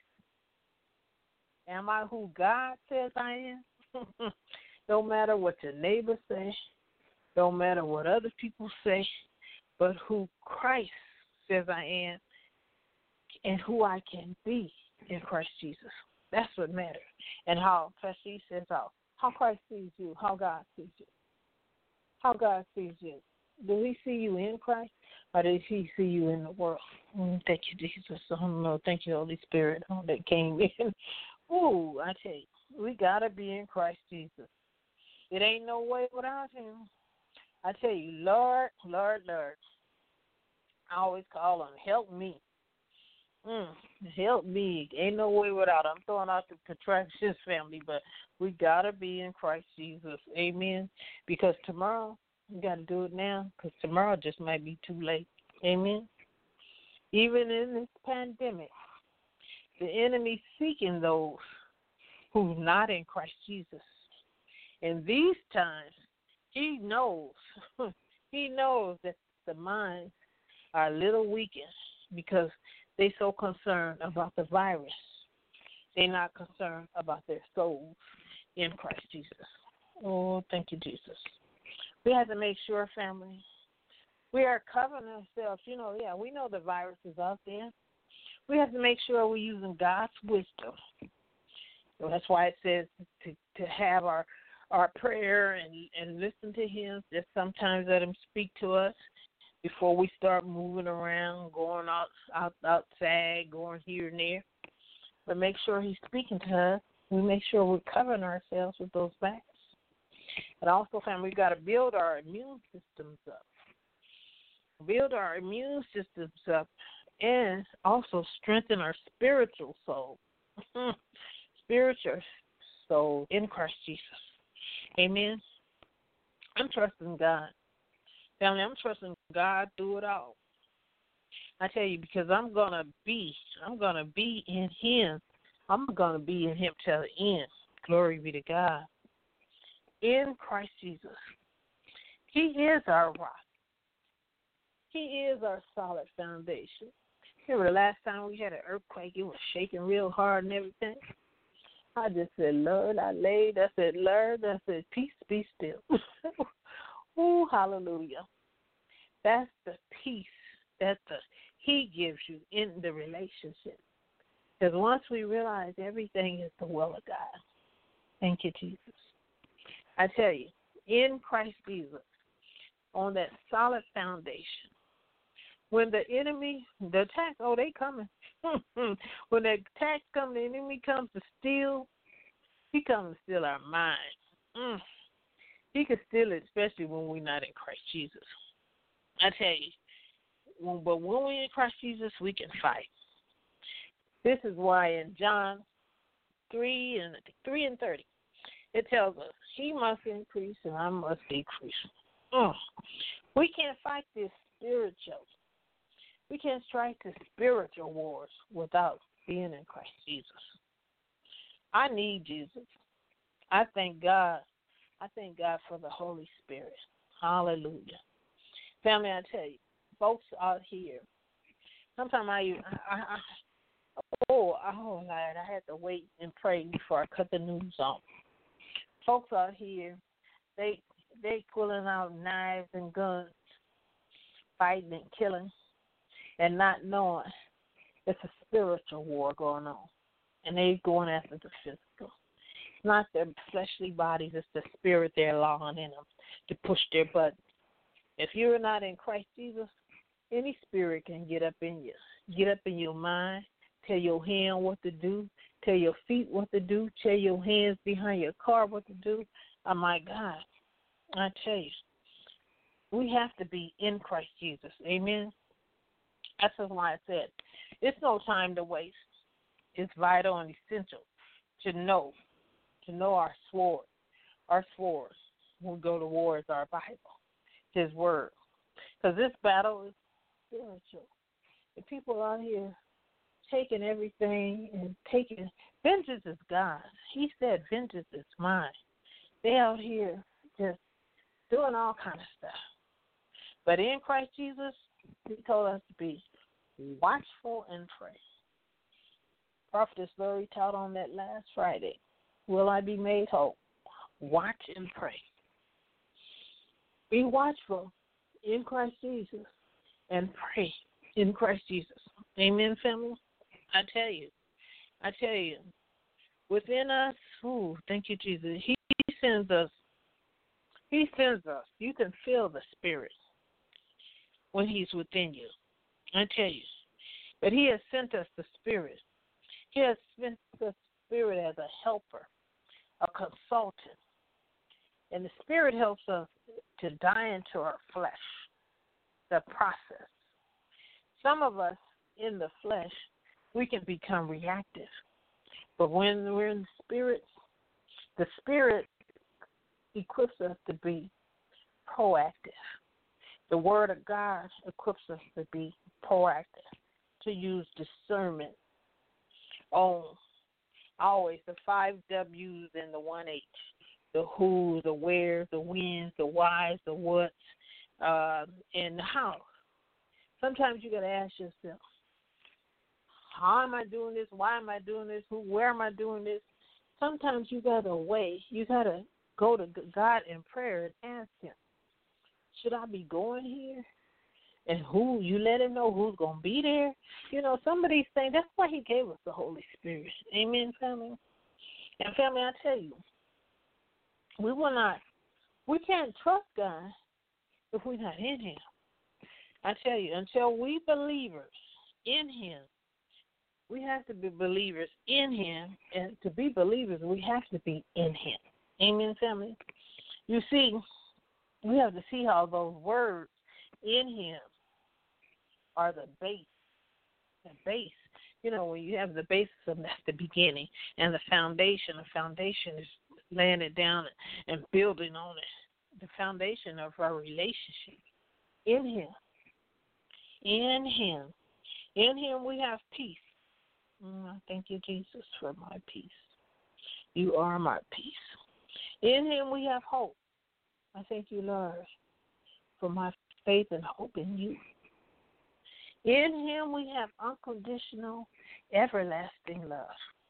Am I who God says I am? No matter what your neighbors say, no matter what other people say, but who Christ says I am and who I can be in Christ Jesus. That's what matters. And how Pastor says how, how Christ sees you, how God sees you. How God sees you. Does he see you in Christ, or does he see you in the world? Mm, thank you, Jesus. I don't know. Thank you, Holy Spirit, oh, that came in. Ooh, I tell you, we got to be in Christ Jesus. It ain't no way without him. I tell you, Lord, Lord, Lord, I always call him, help me. Mm, help me. Ain't no way without him. I'm throwing out the contractions, family, but we got to be in Christ Jesus. Amen. Because tomorrow, we got to do it now, because tomorrow just might be too late. Amen. Even in this pandemic, the enemy seeking those who's not in Christ Jesus. In these times, he knows, he knows that the minds are a little weakened because they're so concerned about the virus. They're not concerned about their souls in Christ Jesus. Oh, thank you, Jesus. We have to make sure, family, we are covering ourselves. You know, yeah, we know the virus is out there. We have to make sure we're using God's wisdom. So that's why it says to, to have our our prayer and, and listen to him. Just sometimes let him speak to us before we start moving around, going out, out outside, going here and there. But make sure he's speaking to us. We make sure we're covering ourselves with those masks. And also, family, we've got to build our immune systems up. Build our immune systems up and also strengthen our spiritual soul. Spiritual soul in Christ Jesus. Amen. I'm trusting God. Family, I'm trusting God through it all. I tell you, because I'm going to be, I'm going to be in him. I'm going to be in him till the end. Glory be to God. In Christ Jesus. He is our rock. He is our solid foundation. Remember the last time we had an earthquake, it was shaking real hard and everything? I just said, Lord, I laid. I said, Lord, I said, peace, be still. Oh, hallelujah. That's the peace that the, he gives you in the relationship. Because once we realize everything is the will of God. Thank you, Jesus. I tell you, in Christ Jesus on that solid foundation. When the enemy, the attack, oh, they coming. When the attack comes, the enemy comes to steal, he comes to steal our mind. Mm. He can steal it, especially when we're not in Christ Jesus. I tell you, when, but when we're in Christ Jesus, we can fight. This is why in John three and three and thirty, it tells us, he must increase and I must decrease. Mm. We can't fight this spiritual. We can't strike the spiritual wars without being in Christ Jesus. I need Jesus. I thank God. I thank God for the Holy Spirit. Hallelujah. Family, I tell you, folks out here, sometimes I, I, I oh, oh, Lord, I had to wait and pray before I cut the news on. Folks out here, they they pulling out knives and guns, fighting and killing, and not knowing it's a spiritual war going on, and they going after the physical. It's not their fleshly bodies; it's the spirit they're allowing in them to push their buttons. If you're not in Christ Jesus, any spirit can get up in you, get up in your mind, tell your hand what to do, tell your feet what to do, tell your hands behind your car what to do. Oh, my God, I tell you, we have to be in Christ Jesus. Amen? That's why I said it's no time to waste. It's vital and essential to know, to know our sword. Our sword when we go to war is our Bible, His Word. Because this battle is spiritual. The people out here taking everything and taking, vengeance is God. He said vengeance is mine. They out here just doing all kind of stuff. But in Christ Jesus, He told us to be watchful and pray. Prophetess Lori taught on that last Friday. Will I be made whole? Watch and pray. Be watchful in Christ Jesus and pray in Christ Jesus. Amen, family? I tell you, I tell you, within us, ooh, thank you, Jesus. He sends us. He sends us. You can feel the Spirit when He's within you. I tell you. But He has sent us the Spirit. He has sent the Spirit as a helper, a consultant. And the Spirit helps us to die into our flesh, the process. Some of us in the flesh, we can become reactive. But when we're in the Spirit, the Spirit equips us to be proactive. The Word of God equips us to be proactive, to use discernment on always the five W's and the one H, the who, the where, the whens, the whys, the whats, uh, and the how. Sometimes you got to ask yourself, how am I doing this? Why am I doing this? Who? Where am I doing this? Sometimes you got to weigh. You got to go to God in prayer and ask Him, should I be going here? And who? You let Him know who's going to be there. You know, some of these things, that's why He gave us the Holy Spirit. Amen, family? And family, I tell you, we will not, we can't trust God if we're not in Him. I tell you, until we believers in Him, we have to be believers in Him, and to be believers, we have to be in Him. Amen, family? You see, we have to see how those words in Him are the base. The base. You know, when you have the basis of that's the beginning, and the foundation, the foundation is laying it down and building on it. The foundation of our relationship in Him. In Him. In Him we have peace. Mm, I thank you, Jesus, for my peace. You are my peace. In Him we have hope. I thank you, Lord, for my faith and hope in you. In Him we have unconditional, everlasting love.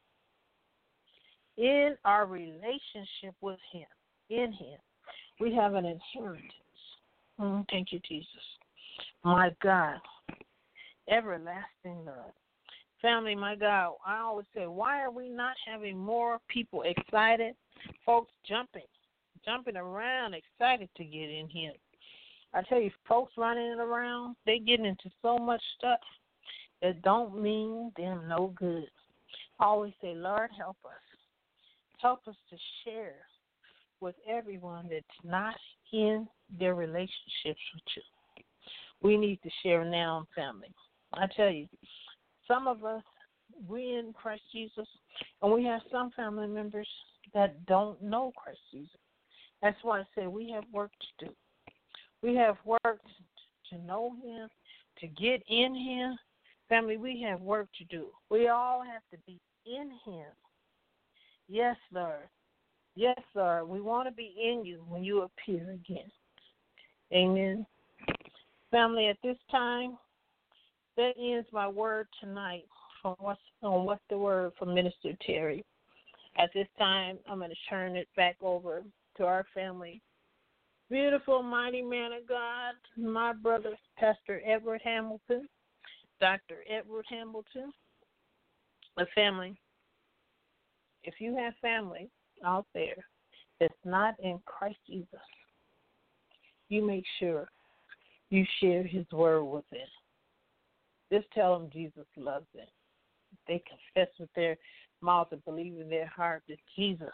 In our relationship with Him, in Him, we have an inheritance. Mm, thank you, Jesus. My God, everlasting love. Family, my God, I always say, why are we not having more people excited, folks jumping, jumping around, excited to get in here. I tell you, folks running around, they getting into so much stuff that don't mean them no good. I always say, Lord, help us. Help us to share with everyone that's not in their relationships with you. We need to share now, family. I tell you, some of us, we in Christ Jesus, and we have some family members that don't know Christ Jesus. That's why I say we have work to do. We have work to know him, to get in him. Family, we have work to do. We all have to be in him. Yes, Lord. Yes, Lord. We want to be in you when you appear again. Amen. Family, at this time, that ends my word tonight on what's, on What's the Word from Minister Terry. At this time, I'm going to turn it back over to our family. Beautiful, mighty man of God, my brother, Pastor Edward Hamilton, Doctor Edward Hamilton, the family. If you have family out there that's not in Christ Jesus, you make sure you share his word with them. Just tell them Jesus loves them. If they confess with their mouth and believe in their heart that Jesus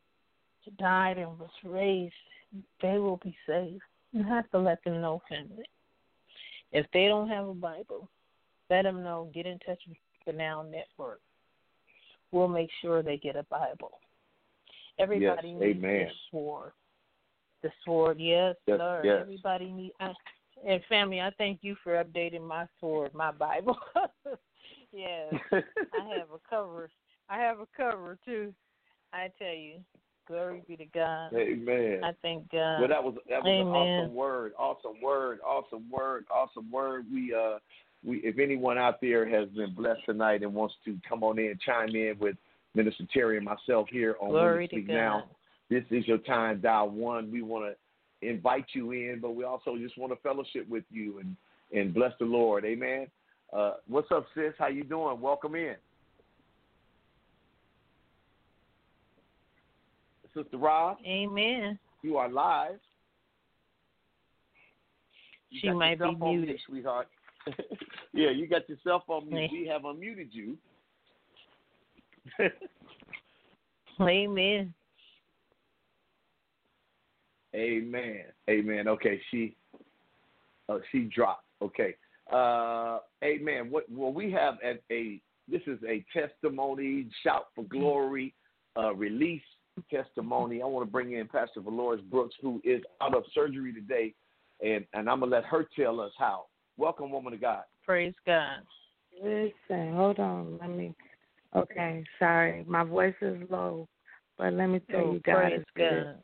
died and was raised, they will be saved. You have to let them know, family. If they don't have a Bible, let them know. Get in touch with the Now Network. We'll make sure they get a Bible. Everybody yes, needs amen. the sword. The sword, yes, yes Lord. Yes. Everybody needs. I, and family, I thank you for updating my sword, my Bible. Yes, I have a cover. I have a cover too. I tell you, glory be to God. Amen. I thank God. Well, that was that was Amen. an awesome word, awesome word, awesome word, awesome word. We uh, we if anyone out there has been blessed tonight and wants to come on in, chime in with Minister Terry and myself here on Glory Women to Speak God. Now. This is your time, dial one. We want to invite you in, but we also just want to fellowship with you and, and bless the Lord. Amen. Uh, what's up, sis? How you doing? Welcome in. Sister Rob. Amen. You are live. You She got might be yourself on muted. mute, sweetheart. Yeah, you got yourself on mute. We have unmuted you. Amen. Amen. Amen. Okay, she uh, she dropped. Okay. Uh, amen. What well we have at a this is a testimony, shout for glory, uh, release testimony. I want to bring in Pastor Valores Brooks, who is out of surgery today, and, and I'm gonna let her tell us how. Welcome, woman of God. Praise God. Listen, hold on. Let me. Okay, sorry, my voice is low, but let me tell Oh, you, God praise is good. God.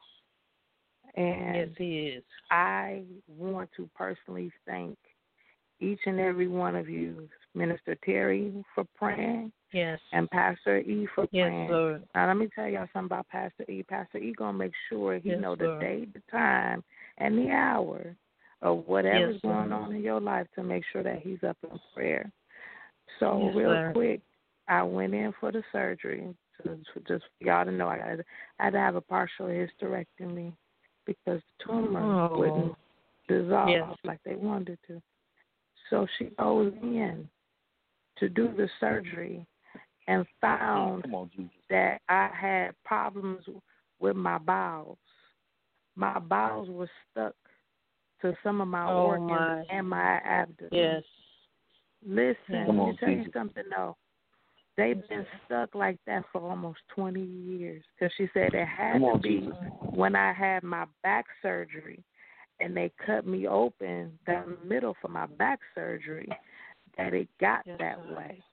And Yes, He is. I want to personally thank each and every one of you, Minister Terry, for praying, Yes. and Pastor E for Yes, praying. Lord. Now, let me tell y'all something about Pastor E. Pastor E gonna make sure he Yes, know the Lord. day, the time, and the hour of whatever's Yes, going Lord. on in your life to make sure that he's up in prayer. So Yes, real Lord. quick, I went in for the surgery. So to just for y'all to know, I, got, I had to have a partial hysterectomy because the tumor Oh. wouldn't dissolve Yes. like they wanted to. So she goes in to do the surgery and found Come on, Jesus. that I had problems with my bowels. My bowels were stuck to some of my Oh, organs my. and my abdomen. Yes. Listen, Come let on, me tell you Jesus. something, though. They've been stuck like that for almost twenty years. Because she said it had Come to on, be Jesus. when I had my back surgery and they cut me open down the middle for my back surgery that it got Yes, that sir. way.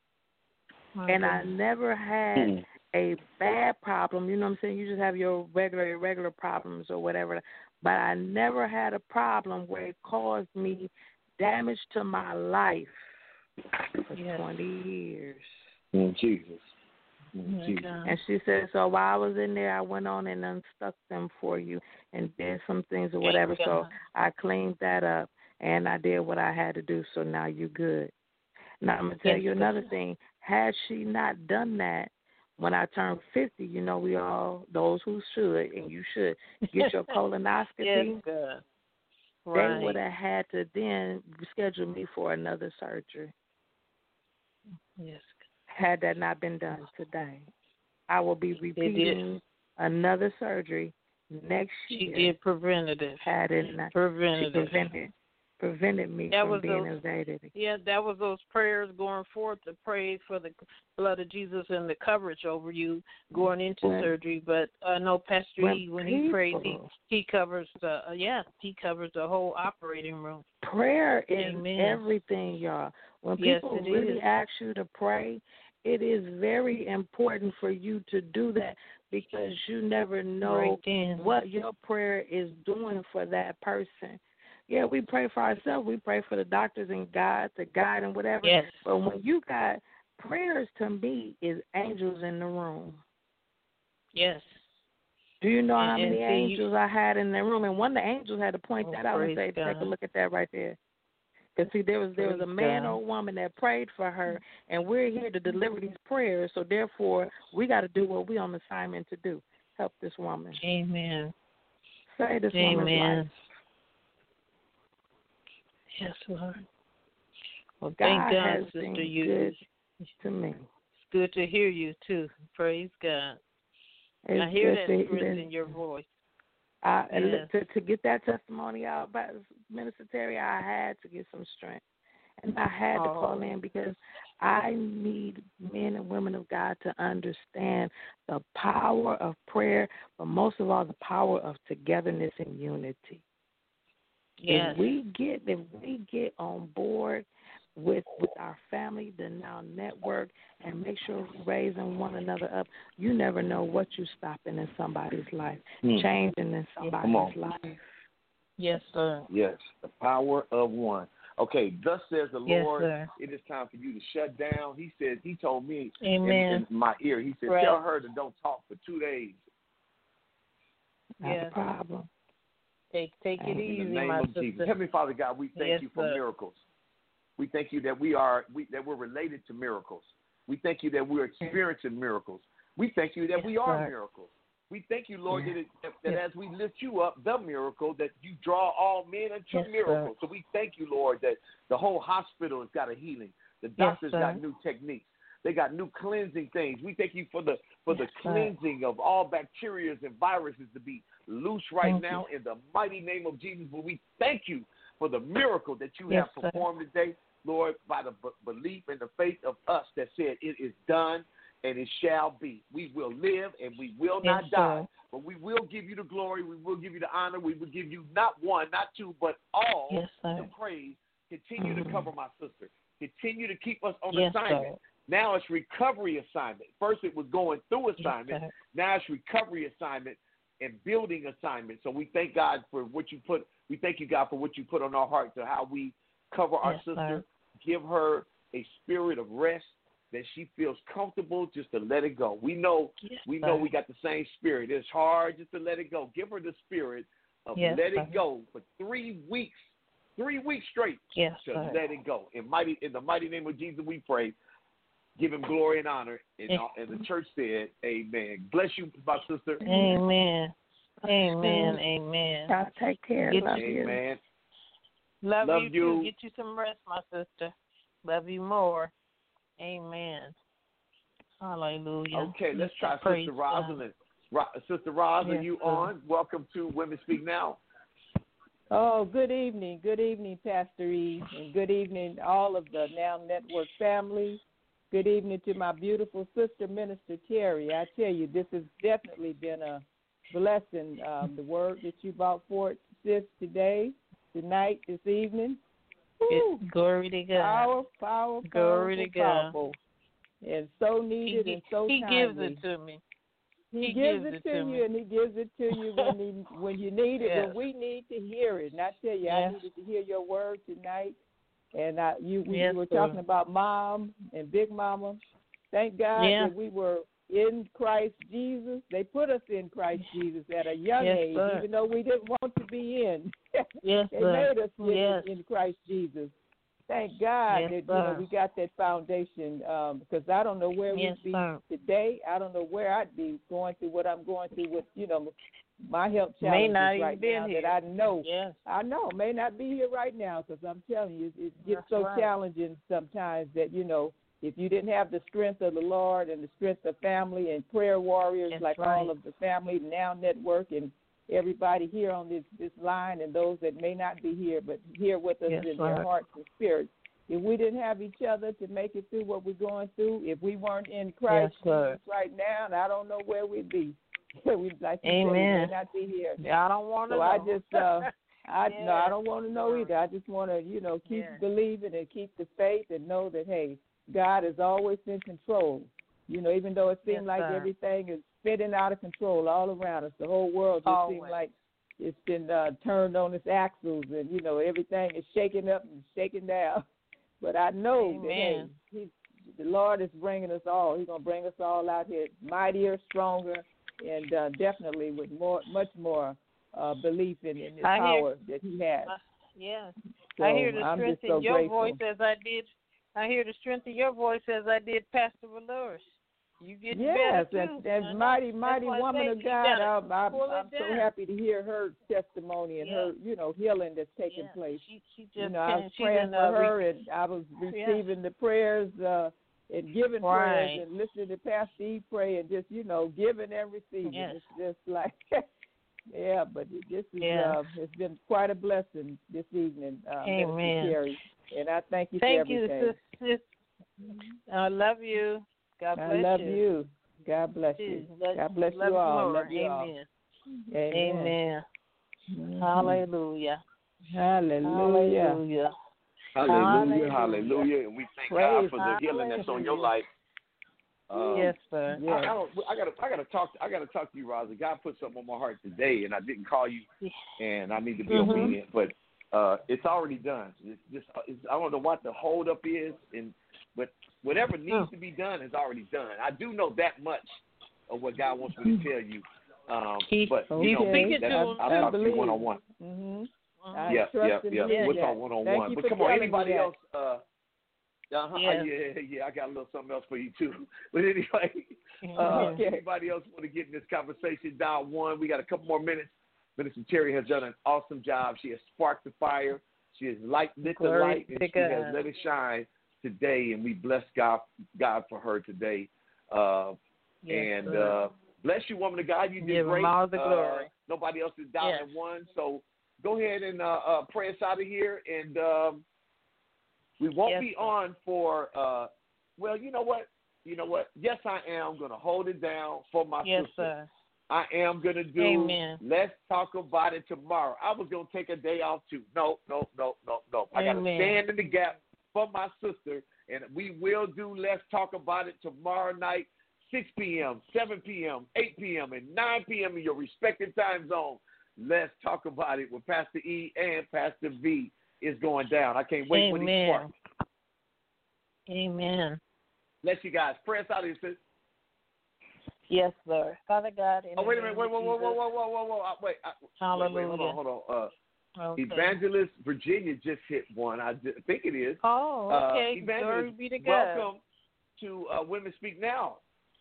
My And I God. never had Mm. a bad problem. You know what I'm saying? You just have your regular, irregular problems or whatever. But I never had a problem where it caused me damage to my life for Yes. twenty years. Mm, Jesus. Oh, Mm, my Jesus. God. And she said, so while I was in there, I went on and unstuck them for you and did some things or whatever. Thank So God. I cleaned that up and I did what I had to do. So now you're good. Now I'm going to tell Yes, you another God. thing. Had she not done that, when I turned fifty, you know, we all, those who should, and you should, get your colonoscopy. Yes, God. Right. They would have had to then schedule me for another surgery. Yes. Had that not been done today, I will be repeating another surgery next year. She did preventative. Had it not preventative. She prevented prevented me that from was being those, invaded. Yeah, that was those prayers going forth to pray for the blood of Jesus and the coverage over you going into when, surgery. But I know Pastor when E, when people, he prays, he, he covers the uh, yeah, he covers the whole operating room. Prayer is Amen. everything, y'all. When people yes, it really is. ask you to pray, it is very important for you to do that because you never know right what your prayer is doing for that person. Yeah, we pray for ourselves. We pray for the doctors and God, the guide and whatever. Yes. But when you got prayers, to me, is angels in the room. Yes. Do you know and, how many angels you, I had in the room? And one of the angels had to point oh, that out and say, God. take a look at that right there. Because, see, there was there was a man God. or a woman that prayed for her, and we're here to deliver these prayers. So, therefore, we got to do what we're on assignment to do, help this woman. Amen. Say this Amen. woman's life. Yes, Lord. Well, God thank God, has Sister. been You. good to me. It's good to hear you, too. Praise God. It's I hear good that to, strength in your voice. I, yes. to, to get that testimony out, by Minister Terry, I had to get some strength. And I had oh. to call in because I need men and women of God to understand the power of prayer, but most of all, the power of togetherness and unity. Yes. If we get if we get on board with with our family, the Now Network, and make sure we're raising one another up, you never know what you're stopping in somebody's life, hmm. changing in somebody's life. Yes, sir. Yes, the power of one. Okay, thus says the yes, Lord, sir. It is time for you to shut down. He said, he told me Amen. in, in my ear, he said, right. tell her to don't talk for two days. Not yes. a problem. Take take it in easy, the name my of sister. Jesus. Heavenly Father God, we thank yes, you for sir. miracles. We thank you that we are we, that we're related to miracles. We thank you that we're experiencing miracles. We thank you that yes, we are sir. miracles. We thank you, Lord, yeah. that, it, that, that yes. as we lift you up, the miracle, that you draw all men into yes, miracles. Sir. So we thank you, Lord, that the whole hospital has got a healing. The doctors yes, got new techniques. They got new cleansing things. We thank you for the for yes, the cleansing sir. of all bacteria and viruses to be loose right thank now you. in the mighty name of Jesus. But we thank you for the miracle that you yes, have performed sir. today, Lord, by the b- belief and the faith of us that said it is done and it shall be. We will live and we will yes, not die. Sir. But we will give you the glory. We will give you the honor. We will give you not one, not two, but all yes, the praise. Continue mm-hmm. to cover my sister. Continue to keep us on yes, assignment. Sir. Now it's recovery assignment. First it was going through assignment. Yes, now it's recovery assignment and building assignment. So we thank God for what you put. We thank you, God, for what you put on our heart to how we cover our yes, sister. Sir. Give her a spirit of rest that she feels comfortable just to let it go. We know yes, we sir. know we got the same spirit. It's hard just to let it go. Give her the spirit of yes, let sir. it go for three weeks. Three weeks straight yes, to sir. let it go. In mighty in the mighty name of Jesus we pray. Give him glory and honor. And, yes. and the church said, amen. Bless you, my sister. Amen. Amen. Amen. God take care. Get Love you. you. Amen. Love, Love you, you. too. Get you some rest, my sister. Love you more. Amen. Hallelujah. Okay, let's try Praise Sister Rosalind. Ro- Sister Roz, yes, are you sir. on? Welcome to Women Speak Now. Oh, good evening. Good evening, Pastor E, and good evening, all of the Now Network family. Good evening to my beautiful sister, Minister Terry. I tell you, this has definitely been a blessing, um, the word that you brought forth, sis, today, tonight, this evening. Woo! Glory to God. Power, power, Glory powerful, to God. powerful. And so needed he, and so he timely. gives it to me. He, He gives, gives it, it to to you, me. and he gives it to you when he, when you need it, yes. when we need to hear it. And I tell you, yes. I needed to hear your word tonight. And I, you, we yes, were sir. talking about Mom and Big Mama. Thank God yeah. that we were in Christ Jesus. They put us in Christ Jesus at a young yes, age, sir. even though we didn't want to be in. yes, they sir. made us get yes. in, in Christ Jesus. thank God Yes, that you sir. know we got that foundation um, because I don't know where Yes, we'd be sir. today. I don't know where I'd be going through what I'm going through with you know my health May challenges not even right been now here. that I know. Yes. I know may not be here right now because I'm telling you, it, it gets That's so right. challenging sometimes that you know if you didn't have the strength of the Lord and the strength of family and prayer warriors That's like right. all of the family Now Network and everybody here on this this line and those that may not be here but here with us Yes, in sir. their hearts and spirits. If we didn't have each other to make it through what we're going through, if we weren't in Christ Yes, sir. Jesus right now, I don't know where we'd be. we like you said, we Amen. may not be here. Yeah, I don't want to So know. I just, uh, I Yes. no, I don't want to know either. I just want to, you know, keep Yes. believing and keep the faith and know that hey, God is always in control. You know, even though it seems Yes, like sir. everything is spinning out of control all around us, the whole world just Always. seems like it's been uh, turned on its axles, and you know everything is shaking up and shaking down. But I know Amen. that hey, he, the Lord is bringing us all. He's gonna bring us all out here mightier, stronger, and uh, definitely with more, much more uh, belief in, in His I hear- power that He has. Uh, yes. So I hear the I'm strength just so in your grateful. voice as I did. I hear the strength in your voice as I did Pastor Valores. You get Yes, better and, too. and I know. mighty, That's mighty why I woman say of you God. gotta I'm, I'm, pull it I'm so down. happy to hear her testimony and Yeah. her, you know, healing that's taking Yeah. place. She, she just You know, I was she's praying in, for uh, her, re- and I was Yeah. receiving the prayers uh, and giving Right. prayers and listening to Pastor E pray and just, you know, giving and receiving. Yes. It's just like, yeah, but this is, Yeah. uh, it's been quite a blessing this evening, uh, Amen. Minister Terry. And I thank you Thank for you, everything. sis, sis. I love you. God I bless love you. you. God bless Too. you. Love- God bless love you all. more. Love you all. Amen. Amen. Amen. Mhm. Hallelujah. Hallelujah. Hallelujah. Hallelujah, Hallelujah. hallelujah. And we thank Praise God for the healing that's on your Hallelujah. life. Um, Yes, sir. I, Yes. I, don't, I gotta, I gotta talk. I gotta talk to you, Rosa. God put something on my heart today, and I didn't call you, and I need to be Mhm. obedient. But uh, it's already done. It's just, it's, I don't know what the hold up is, and but whatever needs Oh. to be done is already done. I do know that much of what God wants me to tell you. Um, He- but Okay. you know, speaking that, to I'll him, talk too. to you believe. one on one. Mm-hmm. Mhm. I Yeah, trust yeah, and yeah. believe We'll that. talk one on Thank one. you But for come on, telling me anybody that. else? Uh, uh-huh, Yeah. yeah, yeah. I got a little something else for you too. But anyway, uh, Okay. anybody else want to get in this conversation? Dial one. We got a couple more minutes. Minister Terry has done an awesome job. She has sparked the fire. She has light lit the Glory light, and to she has God. let it shine today. And we bless God, God for her today. Uh, Yes, and sir. uh, bless you, woman of God. You did Give him great. all the Uh, glory. nobody else is dialing Yes. one, so go ahead and uh, uh, pray us out of here. And um, we won't Yes, be sir. on for. Uh, well, you know what? You know what? Yes, I am going to hold it down for my Yes, sister. sir. I am going to do. Amen. Let's talk about it tomorrow. I was going to take a day off too. No, no, no, no, no. I got to Amen. stand in the gap for my sister, and we will do Let's Talk About It tomorrow night, six p.m., seven p.m., eight p.m., and nine p.m. in your respective time zone. Let's talk about it with Pastor E and Pastor V is going down. I can't wait for these Amen. sparks. Amen. Bless you guys. Pray us out of here, sis. Yes, sir. Father God, in Oh, the wait a name minute. Wait, of whoa, whoa, whoa, Jesus. whoa, whoa, whoa, whoa. Uh, Wait, uh, Hallelujah. wait, wait, hold on, hold on. Uh, Okay. Evangelist Virginia just hit one. I ju- think it is. Oh, okay. Uh, Evangelist, Glory be to God. welcome to uh, Women Speak Now.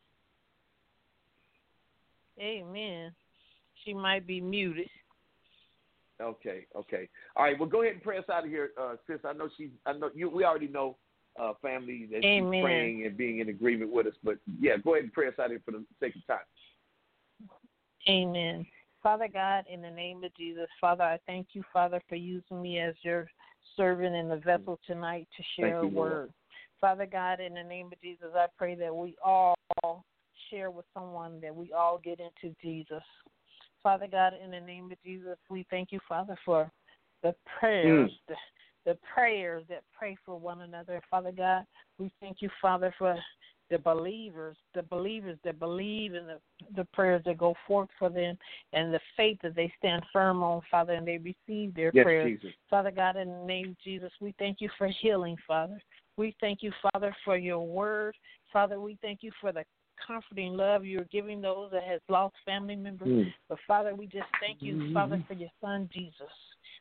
Amen. She might be muted. Okay, okay. All right, well, go ahead and pray us out of here, uh, sis. I know she's. I know you. We already know, uh, family, that Amen. she's praying and being in agreement with us. But yeah, go ahead and pray us out of here for the sake of time. Amen. Father God, in the name of Jesus, Father, I thank you, Father, for using me as your servant and the vessel tonight to share Thank you, a Lord. word. Father God, in the name of Jesus, I pray that we all share with someone, that we all get into Jesus. Father God, in the name of Jesus, we thank you, Father, for the prayers, Mm. the, the prayers that pray for one another. Father God, we thank you, Father, for the believers, the believers that believe in the, the prayers that go forth for them and the faith that they stand firm on, Father, and they receive their Yes, prayers. Jesus. Father God, in the name of Jesus, we thank you for healing, Father. We thank you, Father, for your word. Father, we thank you for the comforting love you're giving those that has lost family members. Mm. But, Father, we just thank you, Mm-hmm. Father, for your son, Jesus.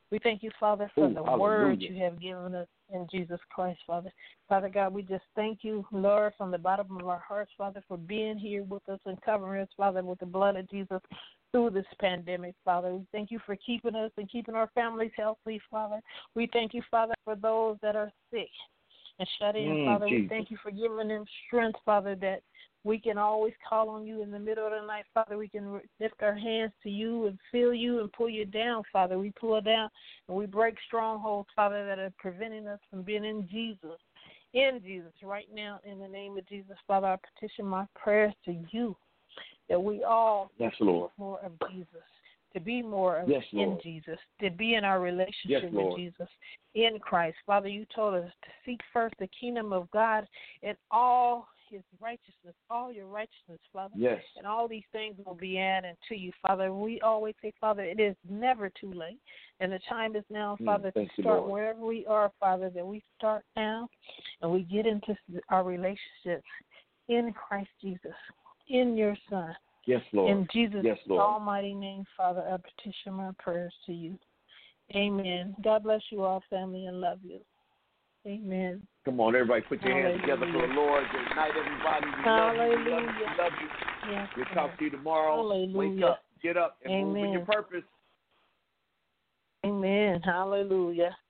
We thank you, Father, for Ooh, the hallelujah. word you have given us in Jesus Christ, Father. Father God, we just thank you, Lord, from the bottom of our hearts, Father, for being here with us and covering us, Father, with the blood of Jesus through this pandemic, Father. We thank you for keeping us and keeping our families healthy, Father. We thank you, Father, for those that are sick and shut in, Mm, Father. Jesus. We thank you for giving them strength, Father, that we can always call on you in the middle of the night, Father. We can lift our hands to you and feel you and pull you down, Father. We pull down and we break strongholds, Father, that are preventing us from being in Jesus. In Jesus, right now, in the name of Jesus, Father, I petition my prayers to you that we all Yes, Lord. seek more of Jesus, to be more of Yes, in Lord. Jesus, to be in our relationship Yes, with Lord. Jesus in Christ. Father, you told us to seek first the kingdom of God and all his righteousness, all your righteousness, Father. Yes. And all these things will be added to you, Father. We always say, Father, it is never too late. And the time is now, Mm, Father, to thank you, start Lord. wherever we are, Father, that we start now and we get into our relationships in Christ Jesus, in your Son. Yes, Lord. In Jesus' Yes, Lord. almighty name, Father, I petition my prayers to you. Amen. God bless you all, family, and love you. Amen. Come on, everybody, put your hands together for the Lord. Good night, everybody. We love you. We love you. We love you. Yes, We'll Lord. talk to you tomorrow. Hallelujah. Wake up, get up, and move in Amen. your purpose. Amen. Hallelujah.